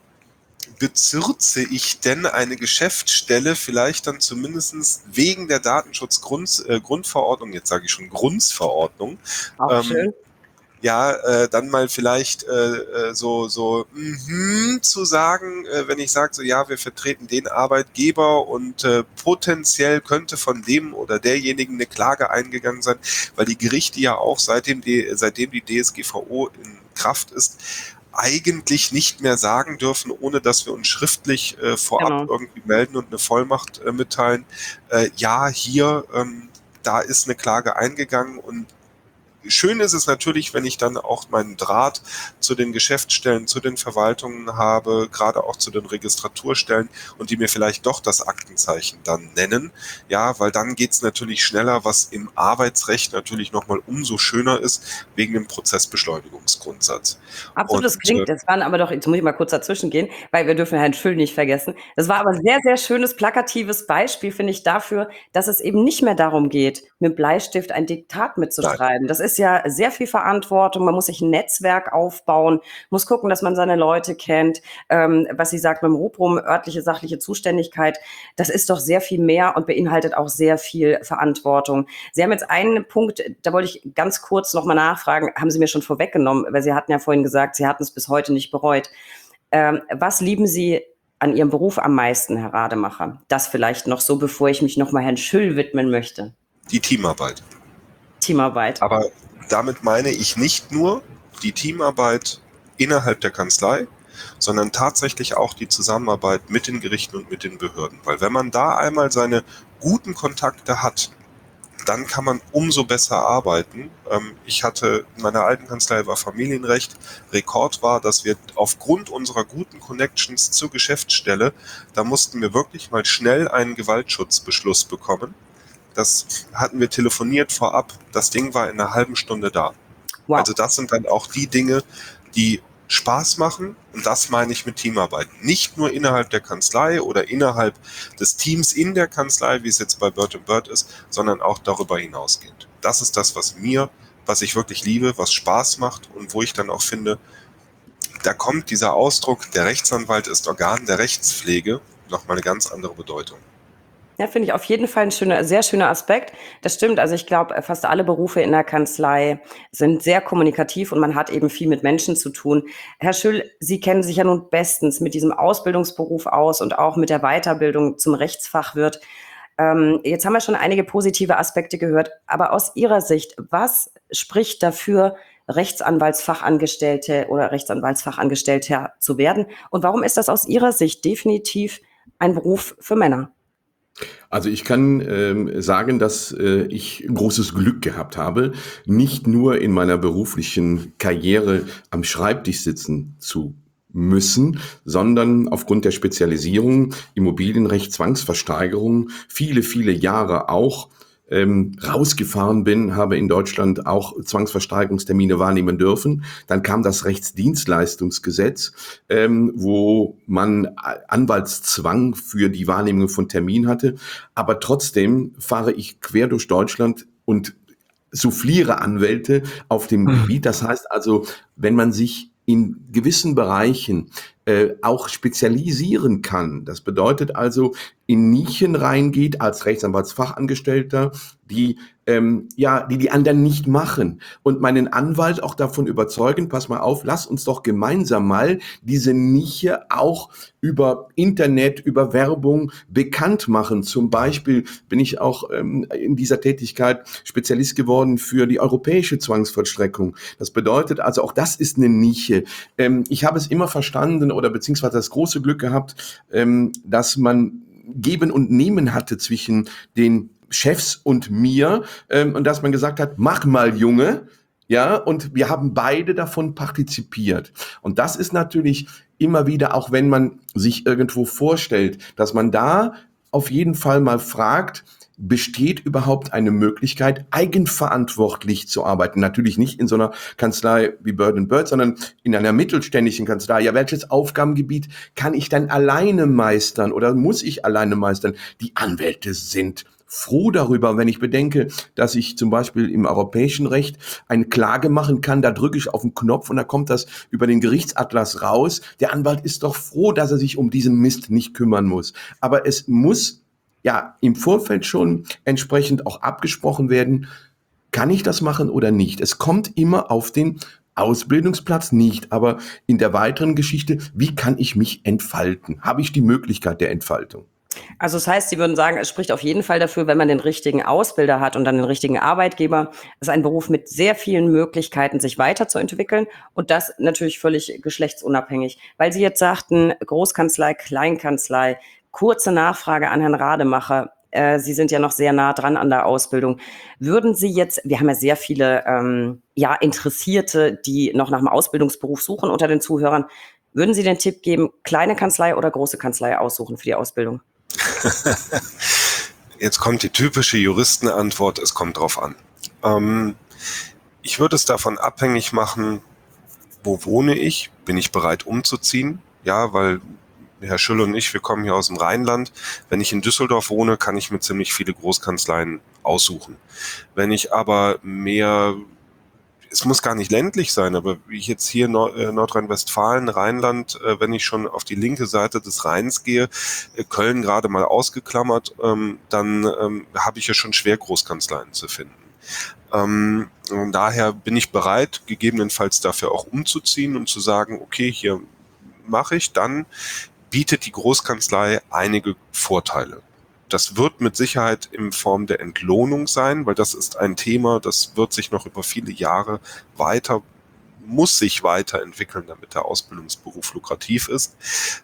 Speaker 2: bezirze ich denn eine Geschäftsstelle vielleicht dann zumindest wegen der Datenschutzgrundverordnung, äh, jetzt sage ich schon Grundverordnung,
Speaker 1: Auch
Speaker 2: ähm,
Speaker 1: schön.
Speaker 2: ja, äh, dann mal vielleicht äh, äh, so, so mhm, zu sagen, äh, wenn ich sage, so ja, wir vertreten den Arbeitgeber und äh, potenziell könnte von dem oder derjenigen eine Klage eingegangen sein, weil die Gerichte ja auch seitdem die, seitdem die D S G V O in Kraft ist, eigentlich nicht mehr sagen dürfen, ohne dass wir uns schriftlich äh, vorab
Speaker 1: Genau.
Speaker 2: irgendwie melden und eine Vollmacht äh, mitteilen. Äh, ja, hier, ähm, da ist eine Klage eingegangen und schön ist es natürlich, wenn ich dann auch meinen Draht zu den Geschäftsstellen, zu den Verwaltungen habe, gerade auch zu den Registraturstellen und die mir vielleicht doch das Aktenzeichen dann nennen. Ja, weil dann geht's natürlich schneller, was im Arbeitsrecht natürlich nochmal umso schöner ist, wegen dem Prozessbeschleunigungsgrundsatz.
Speaker 1: Absolut, das
Speaker 2: Und äh,
Speaker 1: klingt, das waren aber doch, jetzt muss ich mal kurz dazwischen gehen, weil wir dürfen Herrn Schüll nicht vergessen. Das war aber ein sehr, sehr schönes, plakatives Beispiel, finde ich, dafür, dass es eben nicht mehr darum geht, mit Bleistift ein Diktat
Speaker 2: nein,
Speaker 1: mitzuschreiben. Das ist ja sehr viel Verantwortung. Man muss sich ein Netzwerk aufbauen, muss gucken, dass man seine Leute kennt. Ähm, was sie sagt mit dem Rubrum, örtliche, sachliche Zuständigkeit, das ist doch sehr viel mehr und beinhaltet auch sehr viel Verantwortung. Sie haben jetzt einen Punkt, da wollte ich ganz kurz nochmal nachfragen, haben Sie mir schon vorweggenommen, weil Sie hatten ja vorhin gesagt, Sie hatten es bis heute nicht bereut. Ähm, was lieben Sie an Ihrem Beruf am meisten, Herr Rademacher? Das vielleicht noch so, bevor ich mich nochmal Herrn Schüll widmen möchte.
Speaker 2: die Teamarbeit.
Speaker 1: Teamarbeit.
Speaker 2: Aber damit meine ich nicht nur die Teamarbeit innerhalb der Kanzlei, sondern tatsächlich auch die Zusammenarbeit mit den Gerichten und mit den Behörden. Weil wenn man da einmal seine guten Kontakte hat, dann kann man umso besser arbeiten. Ich hatte, in meiner alten Kanzlei war Familienrecht. Rekord war, dass wir aufgrund unserer guten Connections zur Geschäftsstelle, da mussten wir wirklich mal schnell einen Gewaltschutzbeschluss bekommen. Das hatten wir telefoniert vorab. Das Ding war in einer halben Stunde da.
Speaker 1: Wow.
Speaker 2: Also das sind dann auch die Dinge, die Spaß machen. Und das meine ich mit Teamarbeit. Nicht nur innerhalb der Kanzlei oder innerhalb des Teams in der Kanzlei, wie es jetzt bei Bird and Bird ist, sondern auch darüber hinausgehend. Das ist das, was mir, was ich wirklich liebe, was Spaß macht und wo ich dann auch finde, da kommt dieser Ausdruck, der Rechtsanwalt ist Organ der Rechtspflege, nochmal eine ganz andere Bedeutung.
Speaker 1: Ja, finde ich auf jeden Fall ein schöner, sehr schöner Aspekt. Das stimmt. Also ich glaube, fast alle Berufe in der Kanzlei sind sehr kommunikativ und man hat eben viel mit Menschen zu tun. Herr Schüll, Sie kennen sich ja nun bestens mit diesem Ausbildungsberuf aus und auch mit der Weiterbildung zum Rechtsfachwirt. Ähm, jetzt haben wir schon einige positive Aspekte gehört, aber aus Ihrer Sicht, was spricht dafür, Rechtsanwaltsfachangestellte oder Rechtsanwaltsfachangestellter zu werden? Und warum ist das aus Ihrer Sicht definitiv ein Beruf für Männer?
Speaker 3: Also ich kann ähm, sagen, dass äh, ich großes Glück gehabt habe, nicht nur in meiner beruflichen Karriere am Schreibtisch sitzen zu müssen, sondern aufgrund der Spezialisierung, Immobilienrecht, Zwangsversteigerung, viele, viele Jahre auch ähm, rausgefahren bin, habe in Deutschland auch Zwangsversteigerungstermine wahrnehmen dürfen. Dann kam das Rechtsdienstleistungsgesetz, ähm, wo man Anwaltszwang für die Wahrnehmung von Terminen hatte. Aber trotzdem fahre ich quer durch Deutschland und souffliere Anwälte auf dem Gebiet. Das heißt also, wenn man sich in gewissen Bereichen äh, auch spezialisieren kann, das bedeutet also, in Nischen reingeht als Rechtsanwaltsfachangestellter, die ähm, ja, die die anderen nicht machen und meinen Anwalt auch davon überzeugen, pass mal auf, lass uns doch gemeinsam mal diese Nische auch über Internet, über Werbung bekannt machen. Zum Beispiel bin ich auch ähm, in dieser Tätigkeit Spezialist geworden für die europäische Zwangsvollstreckung. Das bedeutet also, auch das ist eine Nische. Ähm, ich habe es immer verstanden oder beziehungsweise das große Glück gehabt, ähm, dass man Geben und Nehmen hatte zwischen den Chefs und mir, ähm, und dass man gesagt hat, mach mal, Junge, ja, und wir haben beide davon partizipiert. Und das ist natürlich immer wieder, auch wenn man sich irgendwo vorstellt, dass man da auf jeden Fall mal fragt, besteht überhaupt eine Möglichkeit, eigenverantwortlich zu arbeiten? Natürlich nicht in so einer Kanzlei wie Bird and Bird, sondern in einer mittelständischen Kanzlei. Ja, welches Aufgabengebiet kann ich dann alleine meistern oder muss ich alleine meistern? Die Anwälte sind froh darüber, wenn ich bedenke, dass ich zum Beispiel im europäischen Recht eine Klage machen kann, da drücke ich auf den Knopf und da kommt das über den Gerichtsatlas raus. Der Anwalt ist doch froh, dass er sich um diesen Mist nicht kümmern muss. Aber es muss ja im Vorfeld schon entsprechend auch abgesprochen werden, kann ich das machen oder nicht. Es kommt immer auf den Ausbildungsplatz nicht, aber in der weiteren Geschichte, wie kann ich mich entfalten? Habe ich die Möglichkeit der Entfaltung?
Speaker 1: Also das heißt, Sie würden sagen, es spricht auf jeden Fall dafür, wenn man den richtigen Ausbilder hat und dann den richtigen Arbeitgeber. Es ist ein Beruf mit sehr vielen Möglichkeiten, sich weiterzuentwickeln und das natürlich völlig geschlechtsunabhängig. Weil Sie jetzt sagten, Großkanzlei, Kleinkanzlei, kurze Nachfrage an Herrn Rademacher. Äh, Sie sind ja noch sehr nah dran an der Ausbildung. Würden Sie jetzt, wir haben ja sehr viele ähm, ja, Interessierte, die noch nach einem Ausbildungsberuf suchen unter den Zuhörern. Würden Sie den Tipp geben, kleine Kanzlei oder große Kanzlei aussuchen für die Ausbildung?
Speaker 2: Jetzt kommt die typische Juristenantwort, es kommt drauf an. Ähm, ich würde es davon abhängig machen, wo wohne ich? Bin ich bereit umzuziehen? Ja, weil Herr Schülle und ich, wir kommen hier aus dem Rheinland. Wenn ich in Düsseldorf wohne, kann ich mir ziemlich viele Großkanzleien aussuchen. Wenn ich aber mehr, es muss gar nicht ländlich sein, aber wie ich jetzt hier in Nordrhein-Westfalen, Rheinland, wenn ich schon auf die linke Seite des Rheins gehe, Köln gerade mal ausgeklammert, dann habe ich ja schon schwer, Großkanzleien zu finden. Und daher bin ich bereit, gegebenenfalls dafür auch umzuziehen und zu sagen, okay, hier mache ich, dann bietet die Großkanzlei einige Vorteile. Das wird mit Sicherheit in Form der Entlohnung sein, weil das ist ein Thema, das wird sich noch über viele Jahre weiter, muss sich weiterentwickeln, damit der Ausbildungsberuf lukrativ ist.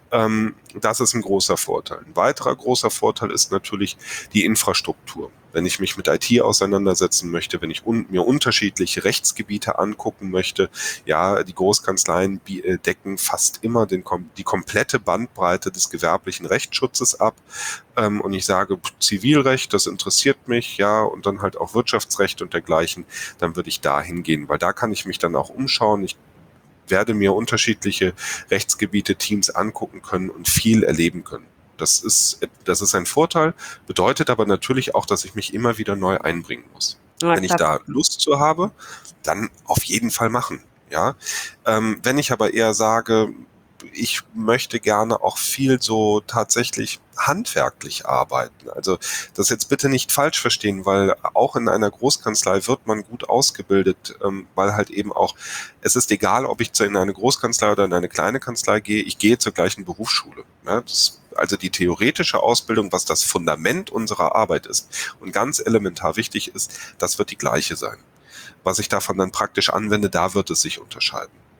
Speaker 2: Das ist ein großer Vorteil. Ein weiterer großer Vorteil ist natürlich die Infrastruktur. Wenn ich mich mit I T auseinandersetzen möchte, wenn ich un- mir unterschiedliche Rechtsgebiete angucken möchte, ja, die Großkanzleien bi- decken fast immer den, die komplette Bandbreite des gewerblichen Rechtsschutzes ab. Ähm, und ich sage, Zivilrecht, das interessiert mich, ja, und dann halt auch Wirtschaftsrecht und dergleichen, dann würde ich da hingehen, weil da kann ich mich dann auch umschauen. Ich werde mir unterschiedliche Rechtsgebiete, Teams angucken können und viel erleben können. Das ist, das ist ein Vorteil, bedeutet aber natürlich auch, dass ich mich immer wieder neu einbringen muss. Ja, wenn ich da Lust zu habe, dann auf jeden Fall machen. Ja, ähm, wenn ich aber eher sage, ich möchte gerne auch viel so tatsächlich handwerklich arbeiten. Also das jetzt bitte nicht falsch verstehen, weil auch in einer Großkanzlei wird man gut ausgebildet, ähm, weil halt eben auch, es ist egal, ob ich in eine Großkanzlei oder in eine kleine Kanzlei gehe, ich gehe zur gleichen Berufsschule. Ja, das, also die theoretische Ausbildung, was das Fundament unserer Arbeit ist und ganz elementar wichtig ist, das wird die gleiche sein. Was ich davon dann praktisch anwende, da wird es sich unterscheiden.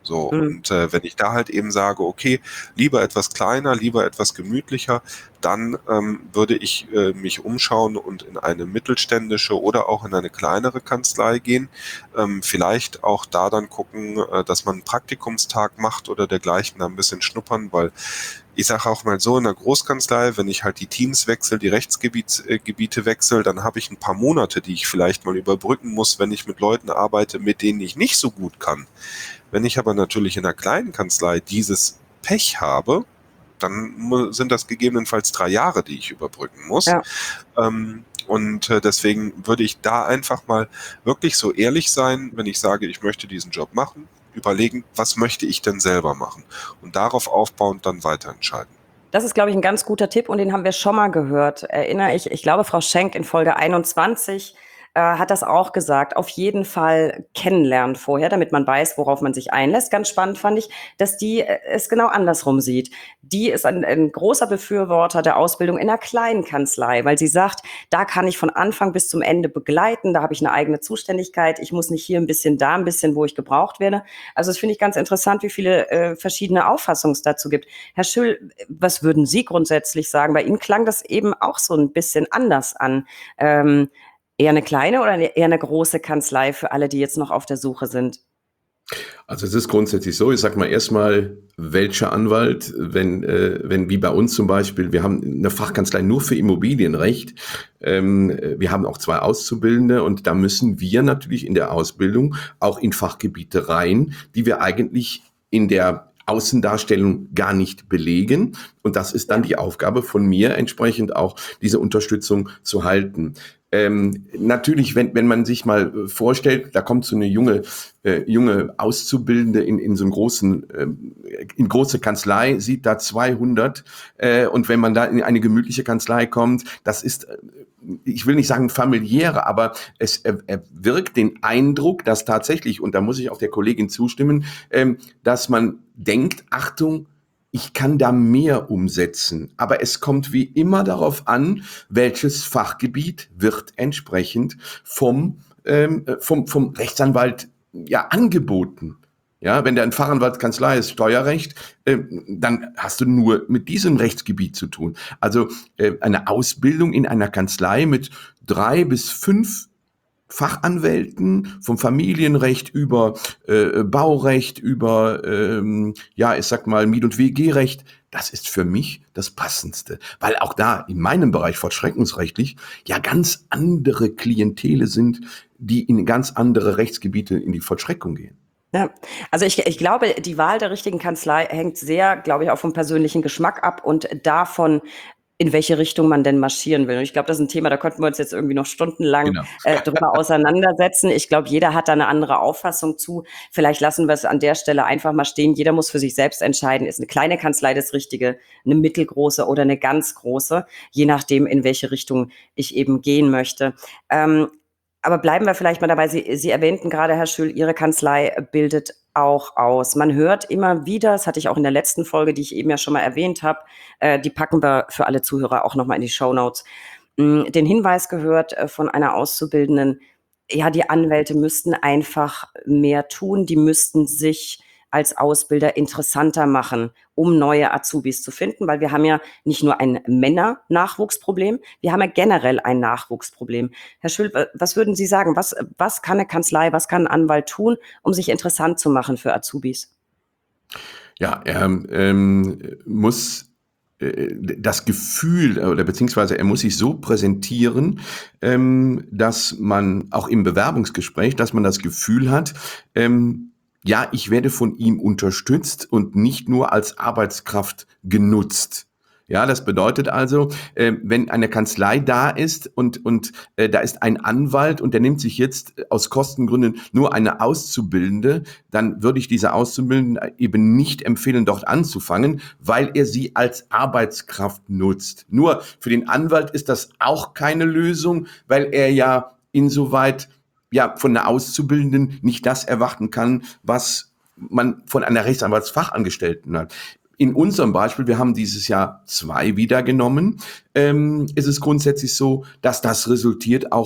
Speaker 2: So,
Speaker 1: Mhm.
Speaker 2: und äh, wenn ich da halt eben sage, okay, lieber etwas kleiner, lieber etwas gemütlicher, dann ähm, würde ich äh, mich umschauen und in eine mittelständische oder auch in eine kleinere Kanzlei gehen. Ähm, vielleicht auch da dann gucken, äh, dass man einen Praktikumstag macht oder dergleichen, da ein bisschen schnuppern, weil ich sage auch mal so, in der Großkanzlei, wenn ich halt die Teams wechsle, die Rechtsgebiete äh, Gebiete wechsle, dann habe ich ein paar Monate, die ich vielleicht mal überbrücken muss, wenn ich mit Leuten arbeite, mit denen ich nicht so gut kann. Wenn ich aber natürlich in einer kleinen Kanzlei dieses Pech habe, dann mu- sind das gegebenenfalls drei Jahre, die ich überbrücken muss.
Speaker 1: Ja.
Speaker 2: Ähm, und äh, deswegen würde ich da einfach mal wirklich so ehrlich sein, wenn ich sage, ich möchte diesen Job machen, überlegen, was möchte ich denn selber machen? Und darauf aufbauend dann weiter entscheiden.
Speaker 1: Das ist, glaube ich, ein ganz guter Tipp und den haben wir schon mal gehört. Erinnere ich, ich glaube, Frau Schenk in Folge einundzwanzig äh, hat das auch gesagt. Auf jeden Fall kennenlernen vorher, damit man weiß, worauf man sich einlässt. Ganz spannend fand ich, dass die äh, es genau andersrum sieht. Die ist ein, ein großer Befürworter der Ausbildung in einer kleinen Kanzlei, weil sie sagt, da kann ich von Anfang bis zum Ende begleiten, da habe ich eine eigene Zuständigkeit, ich muss nicht hier ein bisschen, da ein bisschen, wo ich gebraucht werde. Also das finde ich ganz interessant, wie viele äh, verschiedene Auffassungen es dazu gibt. Herr Schüll, was würden Sie grundsätzlich sagen? Bei Ihnen klang das eben auch so ein bisschen anders an. Ähm, eher eine kleine oder eine, eher eine große Kanzlei für alle, die jetzt noch auf der Suche sind?
Speaker 3: Also es ist grundsätzlich so, ich sag mal erstmal, welcher Anwalt, wenn, äh, wenn wie bei uns zum Beispiel, wir haben eine Fachkanzlei nur für Immobilienrecht, ähm, wir haben auch zwei Auszubildende und da müssen wir natürlich in der Ausbildung auch in Fachgebiete rein, die wir eigentlich in der Außendarstellung gar nicht belegen. Und das ist dann die Aufgabe von mir, entsprechend auch diese Unterstützung zu halten. Ähm, natürlich, wenn, wenn man sich mal äh, vorstellt, da kommt so eine junge, äh, junge Auszubildende in, in so einen großen, ähm, in große Kanzlei, sieht da zweihundert, äh, und wenn man da in eine gemütliche Kanzlei kommt, das ist, äh, ich will nicht sagen familiäre, aber es er, er wirkt den Eindruck, dass tatsächlich, und da muss ich auch der Kollegin zustimmen, ähm, dass man denkt, Achtung, ich kann da mehr umsetzen, aber es kommt wie immer darauf an, welches Fachgebiet wird entsprechend vom, ähm, vom, vom Rechtsanwalt ja angeboten. Ja, wenn der ein Fachanwaltskanzlei ist, Steuerrecht, äh, dann hast du nur mit diesem Rechtsgebiet zu tun. Also äh, eine Ausbildung in einer Kanzlei mit drei bis fünf Fachanwälten, vom Familienrecht über äh, Baurecht, über, ähm, ja, ich sag mal, Miet- und W G-Recht, das ist für mich das Passendste. Weil auch da in meinem Bereich vollstreckungsrechtlich ja ganz andere Klientele sind, die in ganz andere Rechtsgebiete in die Vollstreckung gehen.
Speaker 1: Ja, also ich, ich glaube, die Wahl der richtigen Kanzlei hängt sehr, glaube ich, auch vom persönlichen Geschmack ab und davon, in welche Richtung man denn marschieren will. Und ich glaube, das ist ein Thema, da könnten wir uns jetzt irgendwie noch stundenlang
Speaker 3: Genau.
Speaker 1: äh, drüber auseinandersetzen. Ich glaube, jeder hat da eine andere Auffassung zu. Vielleicht lassen wir es an der Stelle einfach mal stehen. Jeder muss für sich selbst entscheiden, ist eine kleine Kanzlei das Richtige, eine mittelgroße oder eine ganz große, je nachdem, in welche Richtung ich eben gehen möchte. Ähm, aber bleiben wir vielleicht mal dabei. Sie, Sie erwähnten gerade, Herr Schül, Ihre Kanzlei bildet auch aus. Man hört immer wieder, das hatte ich auch in der letzten Folge, die ich eben ja schon mal erwähnt habe, äh, die packen wir für alle Zuhörer auch nochmal in die Shownotes, mh, den Hinweis gehört äh, von einer Auszubildenden, ja, die Anwälte müssten einfach mehr tun, die müssten sich als Ausbilder interessanter machen, um neue Azubis zu finden, weil wir haben ja nicht nur ein Männer-Nachwuchsproblem, wir haben ja generell ein Nachwuchsproblem. Herr Schül, was würden Sie sagen? Was, was kann eine Kanzlei, was kann ein Anwalt tun, um sich interessant zu machen für Azubis?
Speaker 3: Ja, er ähm, muss äh, das Gefühl oder beziehungsweise er muss sich so präsentieren, ähm, dass man auch im Bewerbungsgespräch, dass man das Gefühl hat, ähm, ja, ich werde von ihm unterstützt und nicht nur als Arbeitskraft genutzt. Ja, das bedeutet also, äh, wenn eine Kanzlei da ist und, und äh, da ist ein Anwalt und der nimmt sich jetzt aus Kostengründen nur eine Auszubildende, dann würde ich diese Auszubildende eben nicht empfehlen, dort anzufangen, weil er sie als Arbeitskraft nutzt. Nur für den Anwalt ist das auch keine Lösung, weil er ja insoweit ja von der Auszubildenden nicht das erwarten kann, was man von einer Rechtsanwaltsfachangestellten hat. In unserem Beispiel, wir haben dieses Jahr zwei wieder genommen, ähm, ist es grundsätzlich so, dass das resultiert auch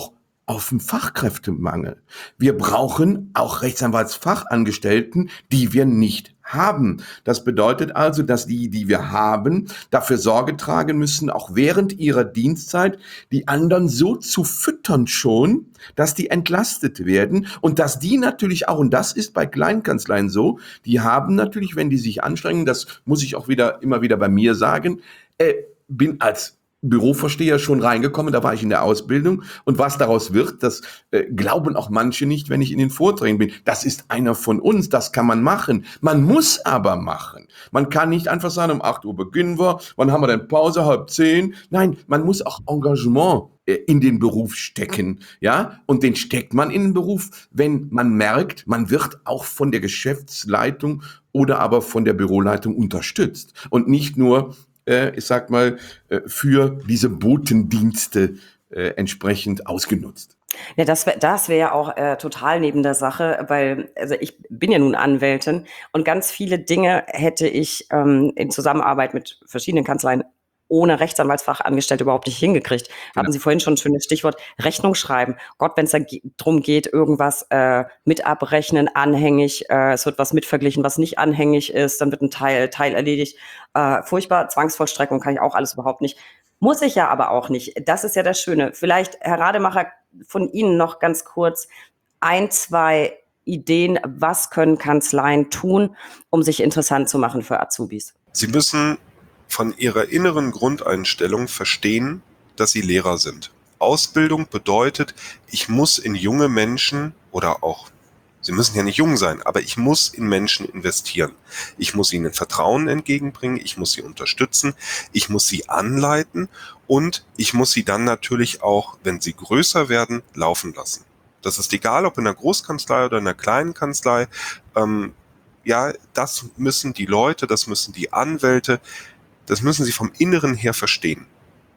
Speaker 3: auf den Fachkräftemangel. Wir brauchen auch Rechtsanwaltsfachangestellten, die wir nicht haben. Das bedeutet also, dass die, die wir haben, dafür Sorge tragen müssen, auch während ihrer Dienstzeit die anderen so zu füttern schon, dass die entlastet werden und dass die natürlich auch, und das ist bei Kleinkanzleien so, die haben natürlich, wenn die sich anstrengen, das muss ich auch wieder immer wieder bei mir sagen, äh, bin als Bürovorsteher schon reingekommen, da war ich in der Ausbildung und was daraus wird, das äh, glauben auch manche nicht, wenn ich in den Vorträgen bin. Das ist einer von uns, das kann man machen. Man muss aber machen. Man kann nicht einfach sagen, um acht Uhr beginnen wir, wann haben wir denn Pause, halb zehn? Nein, man muss auch Engagement äh, in den Beruf stecken, ja? Und den steckt man in den Beruf, wenn man merkt, man wird auch von der Geschäftsleitung oder aber von der Büroleitung unterstützt und nicht nur Äh, ich sag mal, äh, für diese Botendienste äh, entsprechend ausgenutzt.
Speaker 1: Ja, das wäre das wär ja auch äh, total neben der Sache, weil also ich bin ja nun Anwältin und ganz viele Dinge hätte ich ähm, in Zusammenarbeit mit verschiedenen Kanzleien ohne Rechtsanwaltsfachangestellte überhaupt nicht hingekriegt.
Speaker 3: Genau.
Speaker 1: Hatten Sie vorhin schon ein schönes Stichwort, Rechnung schreiben. Gott, wenn es da ge- drum geht, irgendwas äh, mit abrechnen, anhängig, äh, es wird was mitverglichen, was nicht anhängig ist, dann wird ein Teil, Teil erledigt. Äh, furchtbar, Zwangsvollstreckung kann ich auch alles überhaupt nicht. Muss ich ja aber auch nicht. Das ist ja das Schöne. Vielleicht, Herr Rademacher, von Ihnen noch ganz kurz ein, zwei Ideen, was können Kanzleien tun, um sich interessant zu machen für Azubis?
Speaker 2: Sie müssen von ihrer inneren Grundeinstellung verstehen, dass sie Lehrer sind. Ausbildung bedeutet, ich muss in junge Menschen oder auch, sie müssen ja nicht jung sein, aber ich muss in Menschen investieren. Ich muss ihnen Vertrauen entgegenbringen, ich muss sie unterstützen, ich muss sie anleiten und ich muss sie dann natürlich auch, wenn sie größer werden, laufen lassen. Das ist egal, ob in einer Großkanzlei oder in einer kleinen Kanzlei. Ähm, ja, das müssen die Leute, das müssen die Anwälte, das müssen sie vom Inneren her verstehen.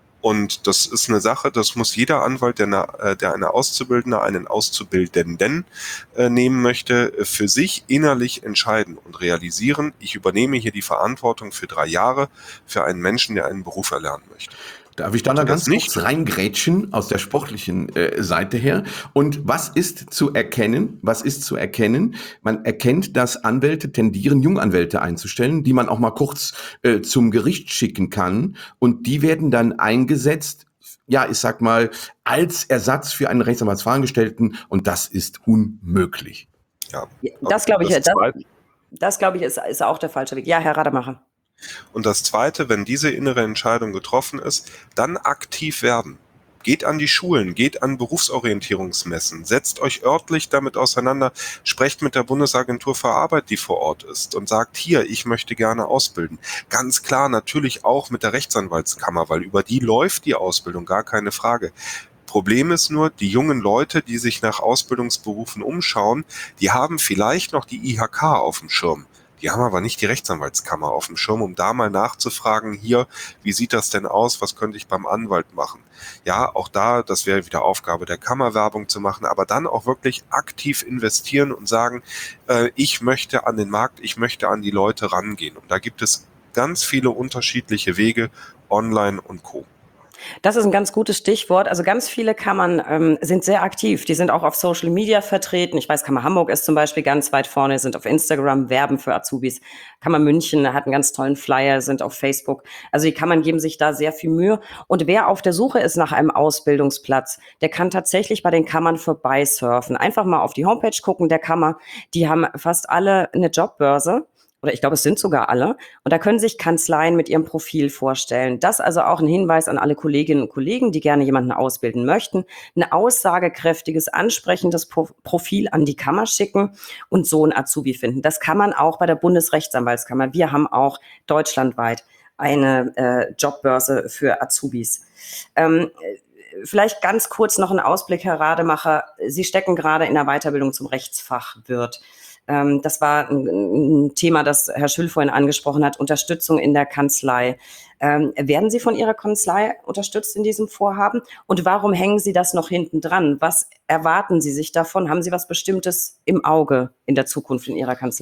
Speaker 2: Und das ist eine Sache, das muss jeder Anwalt, der eine, der eine Auszubildende, einen Auszubildenden äh, nehmen möchte, für sich innerlich entscheiden und realisieren, ich übernehme hier die Verantwortung für drei Jahre für einen Menschen, der einen Beruf erlernen möchte.
Speaker 3: Darf ich da mal
Speaker 2: Das
Speaker 3: ganz
Speaker 2: nicht?
Speaker 3: kurz reingrätschen aus der sportlichen äh, Seite her? Und was ist zu erkennen? Was ist zu erkennen? Man erkennt, dass Anwälte tendieren, Junganwälte einzustellen, die man auch mal kurz äh, zum Gericht schicken kann. Und die werden dann eingesetzt, ja, ich sag mal, als Ersatz für einen Rechtsanwaltsfachangestellten. Und das ist unmöglich.
Speaker 2: Ja.
Speaker 1: Das glaube ich,
Speaker 2: Das
Speaker 1: das,
Speaker 2: Zweite-
Speaker 1: das glaube ich, ist, ist auch der falsche Weg. Ja, Herr Rademacher.
Speaker 2: Und das Zweite, wenn diese innere Entscheidung getroffen ist, dann aktiv werden. Geht an die Schulen, geht an Berufsorientierungsmessen, setzt euch örtlich damit auseinander, sprecht mit der Bundesagentur für Arbeit, die vor Ort ist und sagt, hier, ich möchte gerne ausbilden. Ganz klar natürlich auch mit der Rechtsanwaltskammer, weil über die läuft die Ausbildung, gar keine Frage. Problem ist nur, die jungen Leute, die sich nach Ausbildungsberufen umschauen, die haben vielleicht noch die I H K auf dem Schirm. Die haben aber nicht die Rechtsanwaltskammer auf dem Schirm, um da mal nachzufragen, hier, wie sieht das denn aus, was könnte ich beim Anwalt machen? Ja, auch da, das wäre wieder Aufgabe der Kammer, Werbung zu machen, aber dann auch wirklich aktiv investieren und sagen, äh, ich möchte an den Markt, ich möchte an die Leute rangehen. Und da gibt es ganz viele unterschiedliche Wege, online und Co.
Speaker 1: Das ist ein ganz gutes Stichwort. Also ganz viele Kammern ähm, sind sehr aktiv. Die sind auch auf Social Media vertreten. Ich weiß, Kammer Hamburg ist zum Beispiel ganz weit vorne, sind auf Instagram, werben für Azubis. Kammer München hat einen ganz tollen Flyer, sind auf Facebook. Also die Kammern geben sich da sehr viel Mühe. Und wer auf der Suche ist nach einem Ausbildungsplatz, der kann tatsächlich bei den Kammern vorbeisurfen. Einfach mal auf die Homepage gucken der Kammer. Die haben fast alle eine Jobbörse. Oder ich glaube, es sind sogar alle. Und da können sich Kanzleien mit ihrem Profil vorstellen. Das also auch ein Hinweis an alle Kolleginnen und Kollegen, die gerne jemanden ausbilden möchten. Ein aussagekräftiges, ansprechendes Pro- Profil an die Kammer schicken und so ein Azubi finden. Das kann man auch bei der Bundesrechtsanwaltskammer. Wir haben auch deutschlandweit eine äh, Jobbörse für Azubis. Ähm, Vielleicht ganz kurz noch ein Ausblick, Herr Rademacher. Sie stecken gerade in der Weiterbildung zum Rechtsfachwirt. Ähm, das war ein, ein Thema, das Herr Schüll vorhin angesprochen hat, Unterstützung in der Kanzlei. Ähm, werden Sie von Ihrer Kanzlei unterstützt in diesem Vorhaben? Und warum hängen Sie das noch hinten dran? Was erwarten Sie sich davon? Haben Sie was Bestimmtes im Auge in der Zukunft in Ihrer Kanzlei?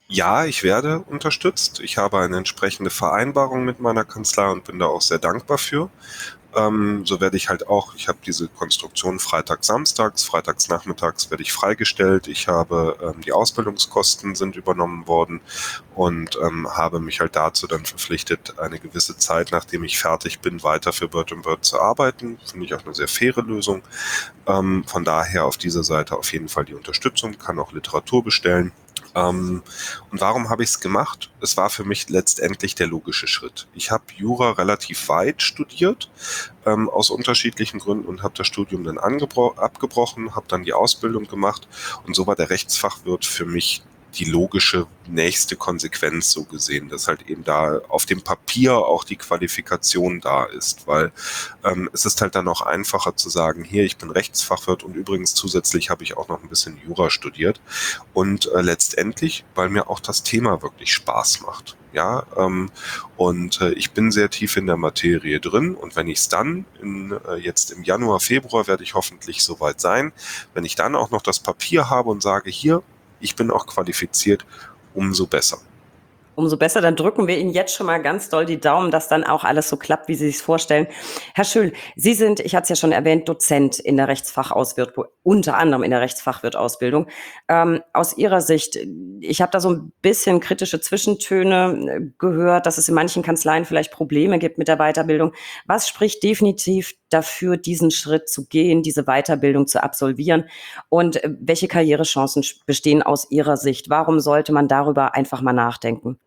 Speaker 2: Ja, ich werde unterstützt. Ich habe eine entsprechende Vereinbarung mit meiner Kanzlei und bin da auch sehr dankbar für. Ähm, so werde ich halt auch, ich habe diese Konstruktion freitags, samstags, freitags nachmittags werde ich freigestellt. Ich habe, ähm, die Ausbildungskosten sind übernommen worden und ähm, habe mich halt dazu dann verpflichtet, eine gewisse Zeit, nachdem ich fertig bin, weiter für Bird and Bird zu arbeiten. Finde ich auch eine sehr faire Lösung. Ähm, von daher auf dieser Seite auf jeden Fall die Unterstützung, kann auch Literatur bestellen. Ähm, und warum habe ich es gemacht? Es war für mich letztendlich der logische Schritt. Ich habe Jura relativ weit studiert, ähm, aus unterschiedlichen Gründen und habe das Studium dann angebro- abgebrochen, habe dann die Ausbildung gemacht und so war der Rechtsfachwirt für mich die logische nächste Konsequenz so gesehen, dass halt eben da auf dem Papier auch die Qualifikation da ist, weil ähm, es ist halt dann auch einfacher zu sagen, hier, ich bin Rechtsfachwirt und übrigens zusätzlich habe ich auch noch ein bisschen Jura studiert und äh, letztendlich, weil mir auch das Thema wirklich Spaß macht. Ja, ähm, und äh, ich bin sehr tief in der Materie drin und wenn ich es dann in, äh, jetzt im Januar, Februar werde ich hoffentlich soweit sein, wenn ich dann auch noch das Papier habe und sage, hier, ich bin auch qualifiziert, umso besser.
Speaker 1: Umso besser, dann drücken wir Ihnen jetzt schon mal ganz doll die Daumen, dass dann auch alles so klappt, wie Sie sich vorstellen. Herr Schül, Sie sind, ich hatte es ja schon erwähnt, Dozent in der Rechtsfachausbildung, unter anderem in der Rechtsfachwirtausbildung. Ähm, aus Ihrer Sicht, ich habe da so ein bisschen kritische Zwischentöne äh, gehört, dass es in manchen Kanzleien vielleicht Probleme gibt mit der Weiterbildung. Was spricht definitiv dafür, diesen Schritt zu gehen, diese Weiterbildung zu absolvieren? Und äh, welche Karrierechancen bestehen aus Ihrer Sicht? Warum sollte man darüber einfach mal nachdenken?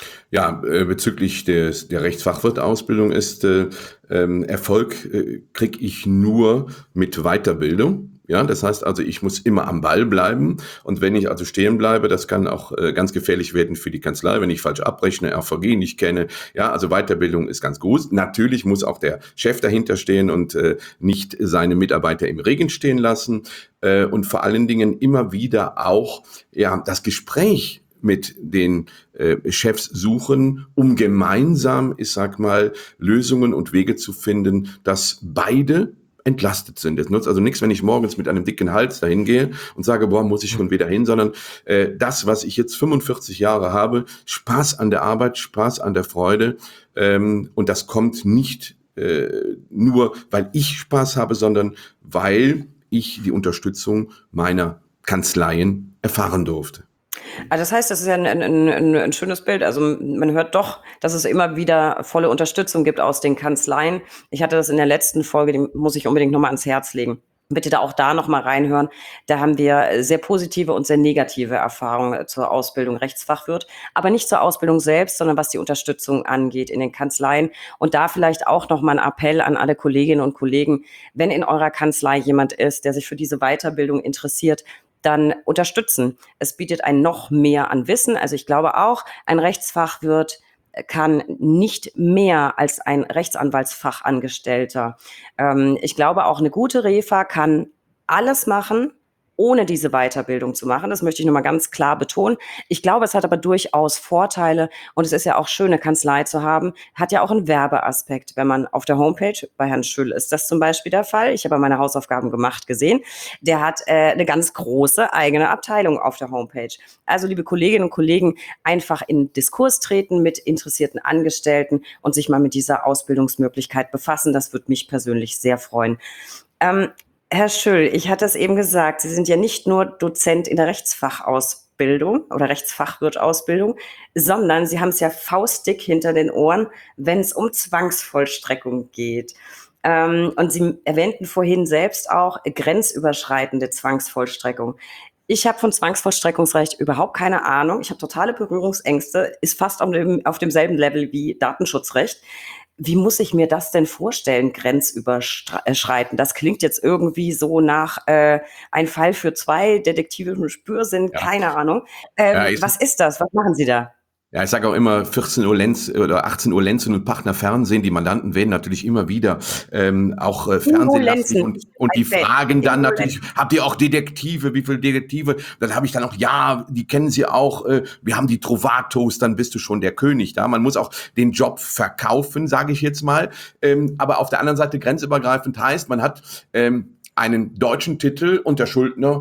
Speaker 3: Ja, äh, bezüglich des, der Rechtsfachwirtausbildung ist äh, ähm, Erfolg äh, kriege ich nur mit Weiterbildung. Ja, das heißt also, ich muss immer am Ball bleiben und wenn ich also stehen bleibe, das kann auch äh, ganz gefährlich werden für die Kanzlei, wenn ich falsch abrechne, R V G nicht kenne. Ja, also Weiterbildung ist ganz gut. Natürlich muss auch der Chef dahinter stehen und äh, nicht seine Mitarbeiter im Regen stehen lassen äh, und vor allen Dingen immer wieder auch ja das Gespräch mit den äh, Chefs suchen, um gemeinsam, ich sag mal, Lösungen und Wege zu finden, dass beide entlastet sind. Es nutzt also nichts, wenn ich morgens mit einem dicken Hals dahin gehe und sage, boah, muss ich schon wieder hin, sondern äh, das, was ich jetzt fünfundvierzig Jahre habe, Spaß an der Arbeit, Spaß an der Freude ähm, und das kommt nicht äh, nur, weil ich Spaß habe, sondern weil ich die Unterstützung meiner Kanzleien erfahren durfte.
Speaker 1: Also das heißt, das ist ja ein, ein, ein, ein schönes Bild. Also man hört doch, dass es immer wieder volle Unterstützung gibt aus den Kanzleien. Ich hatte das in der letzten Folge, die muss ich unbedingt nochmal ans Herz legen. Bitte da auch da nochmal reinhören. Da haben wir sehr positive und sehr negative Erfahrungen zur Ausbildung Rechtsfachwirt, aber nicht zur Ausbildung selbst, sondern was die Unterstützung angeht in den Kanzleien. Und da vielleicht auch nochmal ein Appell an alle Kolleginnen und Kollegen, wenn in eurer Kanzlei jemand ist, der sich für diese Weiterbildung interessiert, dann unterstützen. Es bietet ein noch mehr an Wissen. Also ich glaube auch, ein Rechtsfachwirt kann nicht mehr als ein Rechtsanwaltsfachangestellter. Ähm, ich glaube auch, eine gute Refa kann alles machen, ohne diese Weiterbildung zu machen. Das möchte ich nochmal ganz klar betonen. Ich glaube, es hat aber durchaus Vorteile und es ist ja auch schön, eine Kanzlei zu haben. Hat ja auch einen Werbeaspekt, wenn man auf der Homepage, bei Herrn Schül ist das zum Beispiel der Fall, ich habe meine Hausaufgaben gemacht gesehen, der hat äh, eine ganz große eigene Abteilung auf der Homepage. Also liebe Kolleginnen und Kollegen, einfach in Diskurs treten mit interessierten Angestellten und sich mal mit dieser Ausbildungsmöglichkeit befassen. Das würde mich persönlich sehr freuen. Ähm, Herr Schül, ich hatte es eben gesagt, Sie sind ja nicht nur Dozent in der Rechtsfachausbildung oder Rechtsfachwirtausbildung, sondern Sie haben es ja faustdick hinter den Ohren, wenn es um Zwangsvollstreckung geht. Ähm, und Sie erwähnten vorhin selbst auch grenzüberschreitende Zwangsvollstreckung. Ich habe von Zwangsvollstreckungsrecht überhaupt keine Ahnung. Ich habe totale Berührungsängste, ist fast auf, dem, auf demselben Level wie Datenschutzrecht. Wie muss ich mir das denn vorstellen, grenzüberschreiten? Das klingt jetzt irgendwie so nach äh, ein Fall für zwei, Detektive im Spürsinn,
Speaker 3: Ja.
Speaker 1: keine Ahnung. Ähm,
Speaker 3: Ja, ich-
Speaker 1: was ist das? Was machen Sie da?
Speaker 3: Ja, ich sage auch immer vierzehn Uhr Lenz oder achtzehn Uhr Lenzen und Partner Fernsehen. Die Mandanten werden natürlich immer wieder ähm, auch äh, fernsehlastig
Speaker 1: Lenzen.
Speaker 3: und, und die
Speaker 1: Ein
Speaker 3: fragen dann
Speaker 1: Ingo
Speaker 3: natürlich, habt ihr auch Detektive? Wie viele Detektive? Dann habe ich dann auch, ja, die kennen sie auch. Äh, wir haben die Trovatos, dann bist du schon der König da. Man muss auch den Job verkaufen, sage ich jetzt mal. Ähm, aber auf der anderen Seite grenzübergreifend heißt, man hat ähm, einen deutschen Titel und der Schuldner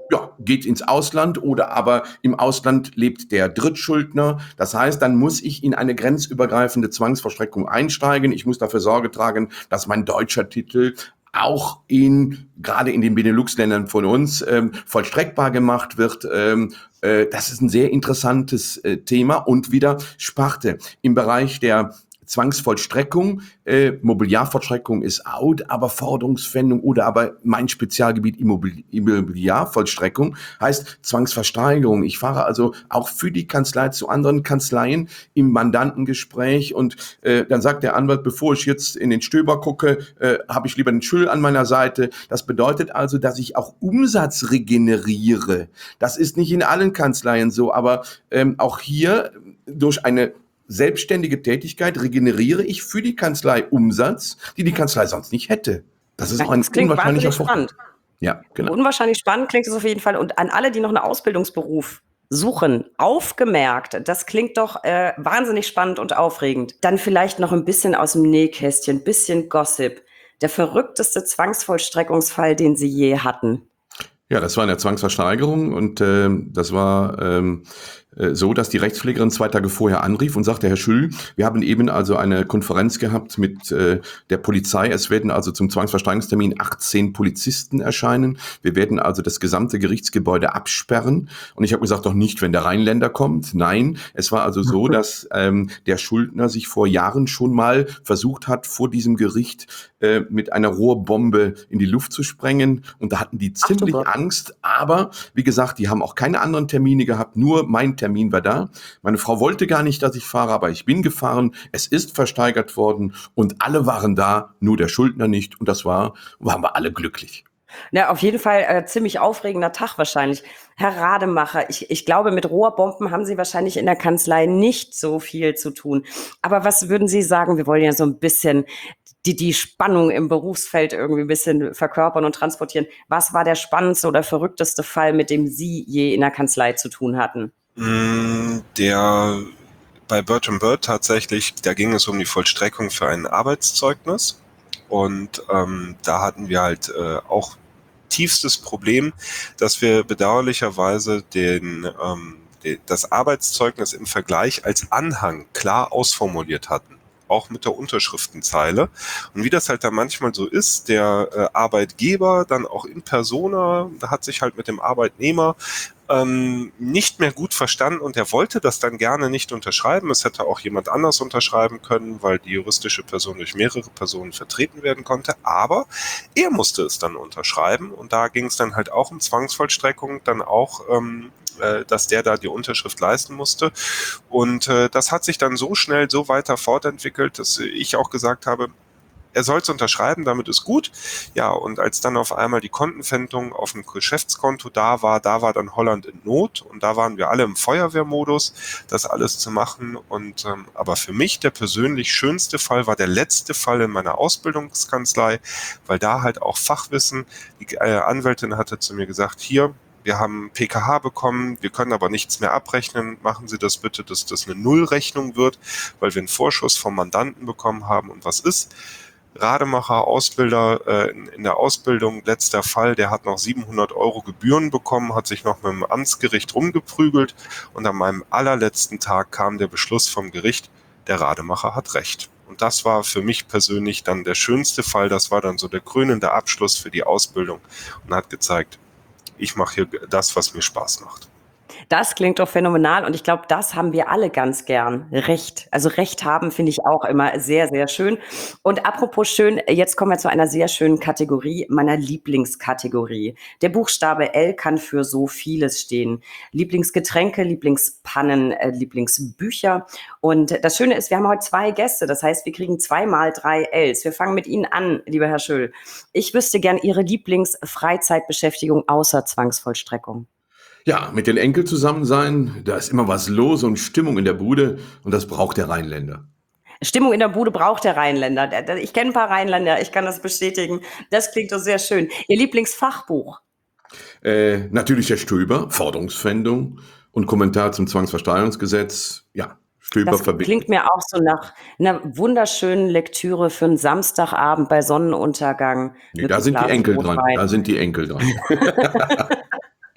Speaker 3: ja, geht ins Ausland oder aber im Ausland lebt der Drittschuldner. Das heißt, dann muss ich in eine grenzübergreifende Zwangsvollstreckung einsteigen. Ich muss dafür Sorge tragen, dass mein deutscher Titel auch in, gerade in den Benelux-Ländern von uns, ähm, vollstreckbar gemacht wird. Ähm, äh, das ist ein sehr interessantes äh, Thema und wieder Sparte. Im Bereich der Zwangsvollstreckung, äh, Mobiliarvollstreckung ist out, aber Forderungsfändung oder aber mein Spezialgebiet Immobil- Immobiliarvollstreckung heißt Zwangsversteigerung. Ich fahre also auch für die Kanzlei zu anderen Kanzleien im Mandantengespräch und äh, dann sagt der Anwalt, bevor ich jetzt in den Stöber gucke, äh, habe ich lieber den Schüll an meiner Seite. Das bedeutet also, dass ich auch Umsatz regeneriere. Das ist nicht in allen Kanzleien so, aber ähm, auch hier durch eine selbstständige Tätigkeit regeneriere ich für die Kanzlei Umsatz, die die Kanzlei sonst nicht hätte. Das ist auch ein
Speaker 1: Das klingt
Speaker 3: unwahrscheinlicher
Speaker 1: wahnsinnig
Speaker 3: Vorteil.
Speaker 1: spannend.
Speaker 3: Ja, genau.
Speaker 1: Unwahrscheinlich spannend klingt es auf jeden Fall. Und an alle, die noch einen Ausbildungsberuf suchen, aufgemerkt, das klingt doch äh, wahnsinnig spannend und aufregend. Dann vielleicht noch ein bisschen aus dem Nähkästchen, ein bisschen Gossip. Der verrückteste Zwangsvollstreckungsfall, den Sie je hatten.
Speaker 3: Ja, das war in der Zwangsversteigerung und ähm, das war ähm, äh, so, dass die Rechtspflegerin zwei Tage vorher anrief und sagte, Herr Schüll, wir haben eben also eine Konferenz gehabt mit äh, der Polizei. Es werden also zum Zwangsversteigerungstermin achtzehn Polizisten erscheinen. Wir werden also das gesamte Gerichtsgebäude absperren. Und ich habe gesagt, doch nicht, wenn der Rheinländer kommt. Nein, es war also so, dass ähm, der Schuldner sich vor Jahren schon mal versucht hat, vor diesem Gericht äh, mit einer Rohrbombe in die Luft zu sprengen. Und da hatten die ziemlich Angst, aber wie gesagt, die haben auch keine anderen Termine gehabt, nur mein Termin war da. Meine Frau wollte gar nicht, dass ich fahre, aber ich bin gefahren. Es ist versteigert worden und alle waren da, nur der Schuldner nicht und das war, waren wir alle glücklich.
Speaker 1: Ja, auf jeden Fall äh, ziemlich aufregender Tag wahrscheinlich. Herr Rademacher, ich, ich glaube, mit Rohrbomben haben Sie wahrscheinlich in der Kanzlei nicht so viel zu tun. Aber was würden Sie sagen? Wir wollen ja so ein bisschen die, die Spannung im Berufsfeld irgendwie ein bisschen verkörpern und transportieren. Was war der spannendste oder verrückteste Fall, mit dem Sie je in der Kanzlei zu tun hatten?
Speaker 2: Der bei Bird and Bird tatsächlich, da ging es um die Vollstreckung für ein Arbeitszeugnis. Und ähm, da hatten wir halt äh, auch tiefstes Problem, dass wir bedauerlicherweise den, ähm, de, das Arbeitszeugnis im Vergleich als Anhang klar ausformuliert hatten, auch mit der Unterschriftenzeile. Und wie das halt da manchmal so ist, der äh, Arbeitgeber dann auch in persona, da hat sich halt mit dem Arbeitnehmer ähm, nicht mehr gut verstanden und er wollte das dann gerne nicht unterschreiben. Es hätte auch jemand anders unterschreiben können, weil die juristische Person durch mehrere Personen vertreten werden konnte, aber er musste es dann unterschreiben und da ging es dann halt auch um Zwangsvollstreckung, dann auch ähm, dass der da die Unterschrift leisten musste. Und äh, das hat sich dann so schnell so weiter fortentwickelt, dass ich auch gesagt habe, er soll es unterschreiben, damit ist gut. Ja, und als dann auf einmal die Kontenpfändung auf dem Geschäftskonto da war, da war dann Holland in Not und da waren wir alle im Feuerwehrmodus, das alles zu machen. Und ähm, aber für mich der persönlich schönste Fall war der letzte Fall in meiner Ausbildungskanzlei, weil da halt auch Fachwissen, die äh, Anwältin hatte zu mir gesagt, hier, wir haben P K H bekommen, wir können aber nichts mehr abrechnen. Machen Sie das bitte, dass das eine Nullrechnung wird, weil wir einen Vorschuss vom Mandanten bekommen haben. Und was ist? Rademacher, Ausbilder äh, in, in der Ausbildung, letzter Fall, der hat noch siebenhundert Euro Gebühren bekommen, hat sich noch mit dem Amtsgericht rumgeprügelt und an meinem allerletzten Tag kam der Beschluss vom Gericht, der Rademacher hat Recht. Und das war für mich persönlich dann der schönste Fall, das war dann so der krönende Abschluss für die Ausbildung und hat gezeigt, ich mache hier das, was mir Spaß macht.
Speaker 1: Das klingt doch phänomenal und ich glaube, das haben wir alle ganz gern. Recht. Also Recht haben finde ich auch immer sehr, sehr schön. Und apropos schön, jetzt kommen wir zu einer sehr schönen Kategorie, meiner Lieblingskategorie. Der Buchstabe L kann für so vieles stehen. Lieblingsgetränke, Lieblingspannen, äh, Lieblingsbücher. Und das Schöne ist, wir haben heute zwei Gäste. Das heißt, wir kriegen zweimal drei Ls. Wir fangen mit Ihnen an, lieber Herr Schüll. Ich wüsste gern Ihre Lieblingsfreizeitbeschäftigung außer Zwangsvollstreckung.
Speaker 3: Ja, mit den Enkeln zusammen sein, da ist immer was los und Stimmung in der Bude und das braucht der Rheinländer.
Speaker 1: Stimmung in der Bude braucht der Rheinländer. Ich kenne ein paar Rheinländer, ich kann das bestätigen. Das klingt doch sehr schön. Ihr Lieblingsfachbuch?
Speaker 3: Äh, natürlich der Stöber, Forderungsfändung und Kommentar zum Zwangsversteigerungsgesetz. Ja, Stöber
Speaker 1: Das
Speaker 3: verbindet.
Speaker 1: klingt mir auch so nach einer wunderschönen Lektüre für einen Samstagabend bei Sonnenuntergang.
Speaker 3: Nee, da sind die Enkel dran. Da sind die Enkel dran.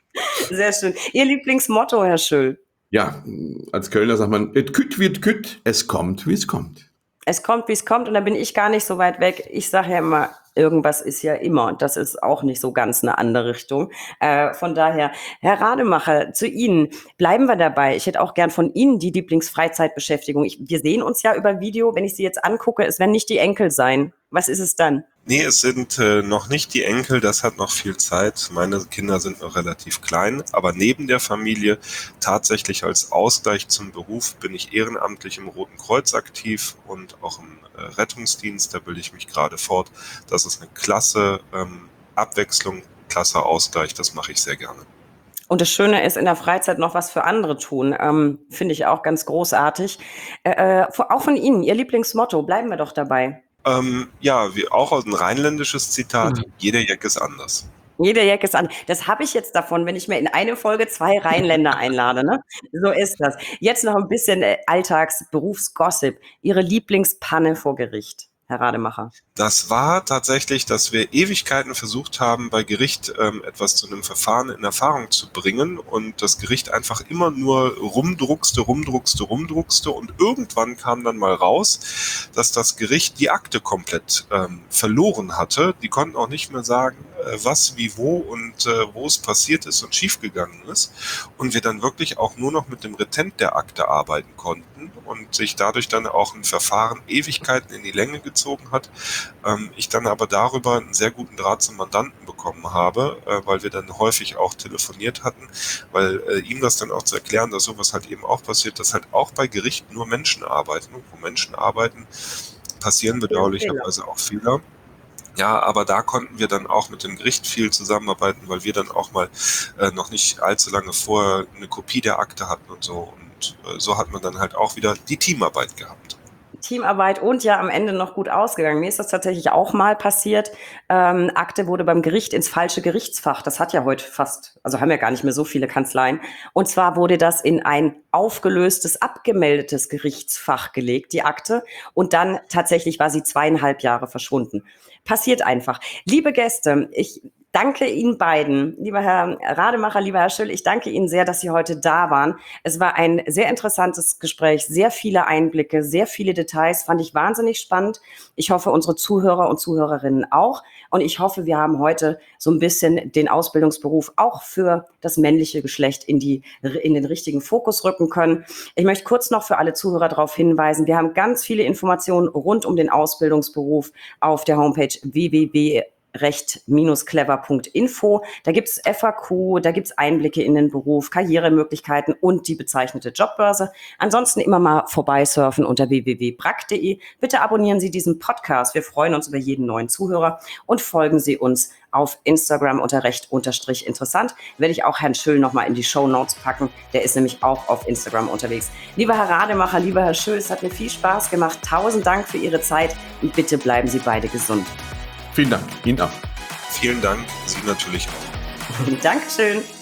Speaker 1: Sehr schön. Ihr Lieblingsmotto, Herr Schüll?
Speaker 3: Ja, als Kölner sagt man, et kütt wird kütt, es kommt, wie es kommt.
Speaker 1: Es kommt, wie es kommt, und da bin ich gar nicht so weit weg. Ich sage ja immer, irgendwas ist ja immer, und das ist auch nicht so ganz eine andere Richtung. Äh, von daher, Herr Rademacher, zu Ihnen, bleiben wir dabei. Ich hätte auch gern von Ihnen die Lieblingsfreizeitbeschäftigung. Ich, wir sehen uns ja über Video. Wenn ich Sie jetzt angucke, es werden nicht die Enkel sein. Was ist es dann?
Speaker 2: Nee, es sind äh, noch nicht die Enkel, das hat noch viel Zeit. Meine Kinder sind noch relativ klein, aber neben der Familie, tatsächlich als Ausgleich zum Beruf, bin ich ehrenamtlich im Roten Kreuz aktiv und auch im äh, Rettungsdienst, da bilde ich mich gerade fort. Das ist eine klasse ähm, Abwechslung, klasse Ausgleich, das mache ich sehr gerne.
Speaker 1: Und das Schöne ist, in der Freizeit noch was für andere tun. Ähm, finde ich auch ganz großartig. Äh, auch von Ihnen, Ihr Lieblingsmotto, bleiben wir doch dabei.
Speaker 2: Ähm, ja, wie auch ein rheinländisches Zitat, mhm. Jeder Jack ist anders.
Speaker 1: Jeder Jack ist anders. Das habe ich jetzt davon, wenn ich mir in eine Folge zwei Rheinländer einlade. Ne? So ist das. Jetzt noch ein bisschen äh, Alltags-Berufsgossip. Ihre Lieblingspanne vor Gericht, Herr Rademacher?
Speaker 2: Das war tatsächlich, dass wir Ewigkeiten versucht haben, bei Gericht ähm, etwas zu einem Verfahren in Erfahrung zu bringen und das Gericht einfach immer nur rumdruckste, rumdruckste, rumdruckste und irgendwann kam dann mal raus, dass das Gericht die Akte komplett ähm, verloren hatte. Die konnten auch nicht mehr sagen, äh, was, wie, wo und äh, wo es passiert ist und schiefgegangen ist und wir dann wirklich auch nur noch mit dem Retent der Akte arbeiten konnten und sich dadurch dann auch ein Verfahren Ewigkeiten in die Länge gezogen hat. Ähm, ich dann aber darüber einen sehr guten Draht zum Mandanten bekommen habe, äh, weil wir dann häufig auch telefoniert hatten, weil äh, ihm das dann auch zu erklären, dass sowas halt eben auch passiert, dass halt auch bei Gerichten nur Menschen arbeiten und wo Menschen arbeiten, passieren bedauerlicherweise auch Fehler. Ja, aber da konnten wir dann auch mit dem Gericht viel zusammenarbeiten, weil wir dann auch mal äh, noch nicht allzu lange vorher eine Kopie der Akte hatten und so. Und äh, so hat man dann halt auch wieder die Teamarbeit gehabt.
Speaker 1: Teamarbeit und ja am Ende noch gut ausgegangen. Mir ist das tatsächlich auch mal passiert. Ähm, Akte wurde beim Gericht ins falsche Gerichtsfach. Das hat ja heute fast, also haben ja gar nicht mehr so viele Kanzleien. Und zwar wurde das in ein aufgelöstes, abgemeldetes Gerichtsfach gelegt, die Akte. Und dann tatsächlich war sie zweieinhalb Jahre verschwunden. Passiert einfach. Liebe Gäste, ich danke Ihnen beiden, lieber Herr Rademacher, lieber Herr Schüll, ich danke Ihnen sehr, dass Sie heute da waren. Es war ein sehr interessantes Gespräch, sehr viele Einblicke, sehr viele Details, fand ich wahnsinnig spannend. Ich hoffe, unsere Zuhörer und Zuhörerinnen auch. Und ich hoffe, wir haben heute so ein bisschen den Ausbildungsberuf auch für das männliche Geschlecht in, die, in den richtigen Fokus rücken können. Ich möchte kurz noch für alle Zuhörer darauf hinweisen, wir haben ganz viele Informationen rund um den Ausbildungsberuf auf der Homepage w w w punkt recht clever punkt info. Da gibt's F A Q, da gibt's Einblicke in den Beruf, Karrieremöglichkeiten und die bezeichnete Jobbörse. Ansonsten immer mal vorbeisurfen unter w w w punkt brack punkt de. Bitte abonnieren Sie diesen Podcast. Wir freuen uns über jeden neuen Zuhörer und folgen Sie uns auf Instagram unter recht-interessant. Werde ich auch Herrn Schüll nochmal in die Shownotes packen. Der ist nämlich auch auf Instagram unterwegs. Lieber Herr Rademacher, lieber Herr Schüll, es hat mir viel Spaß gemacht. Tausend Dank für Ihre Zeit und bitte bleiben Sie beide gesund.
Speaker 3: Vielen Dank, Ihnen auch.
Speaker 2: Vielen Dank, Sie natürlich auch.
Speaker 1: Dankeschön.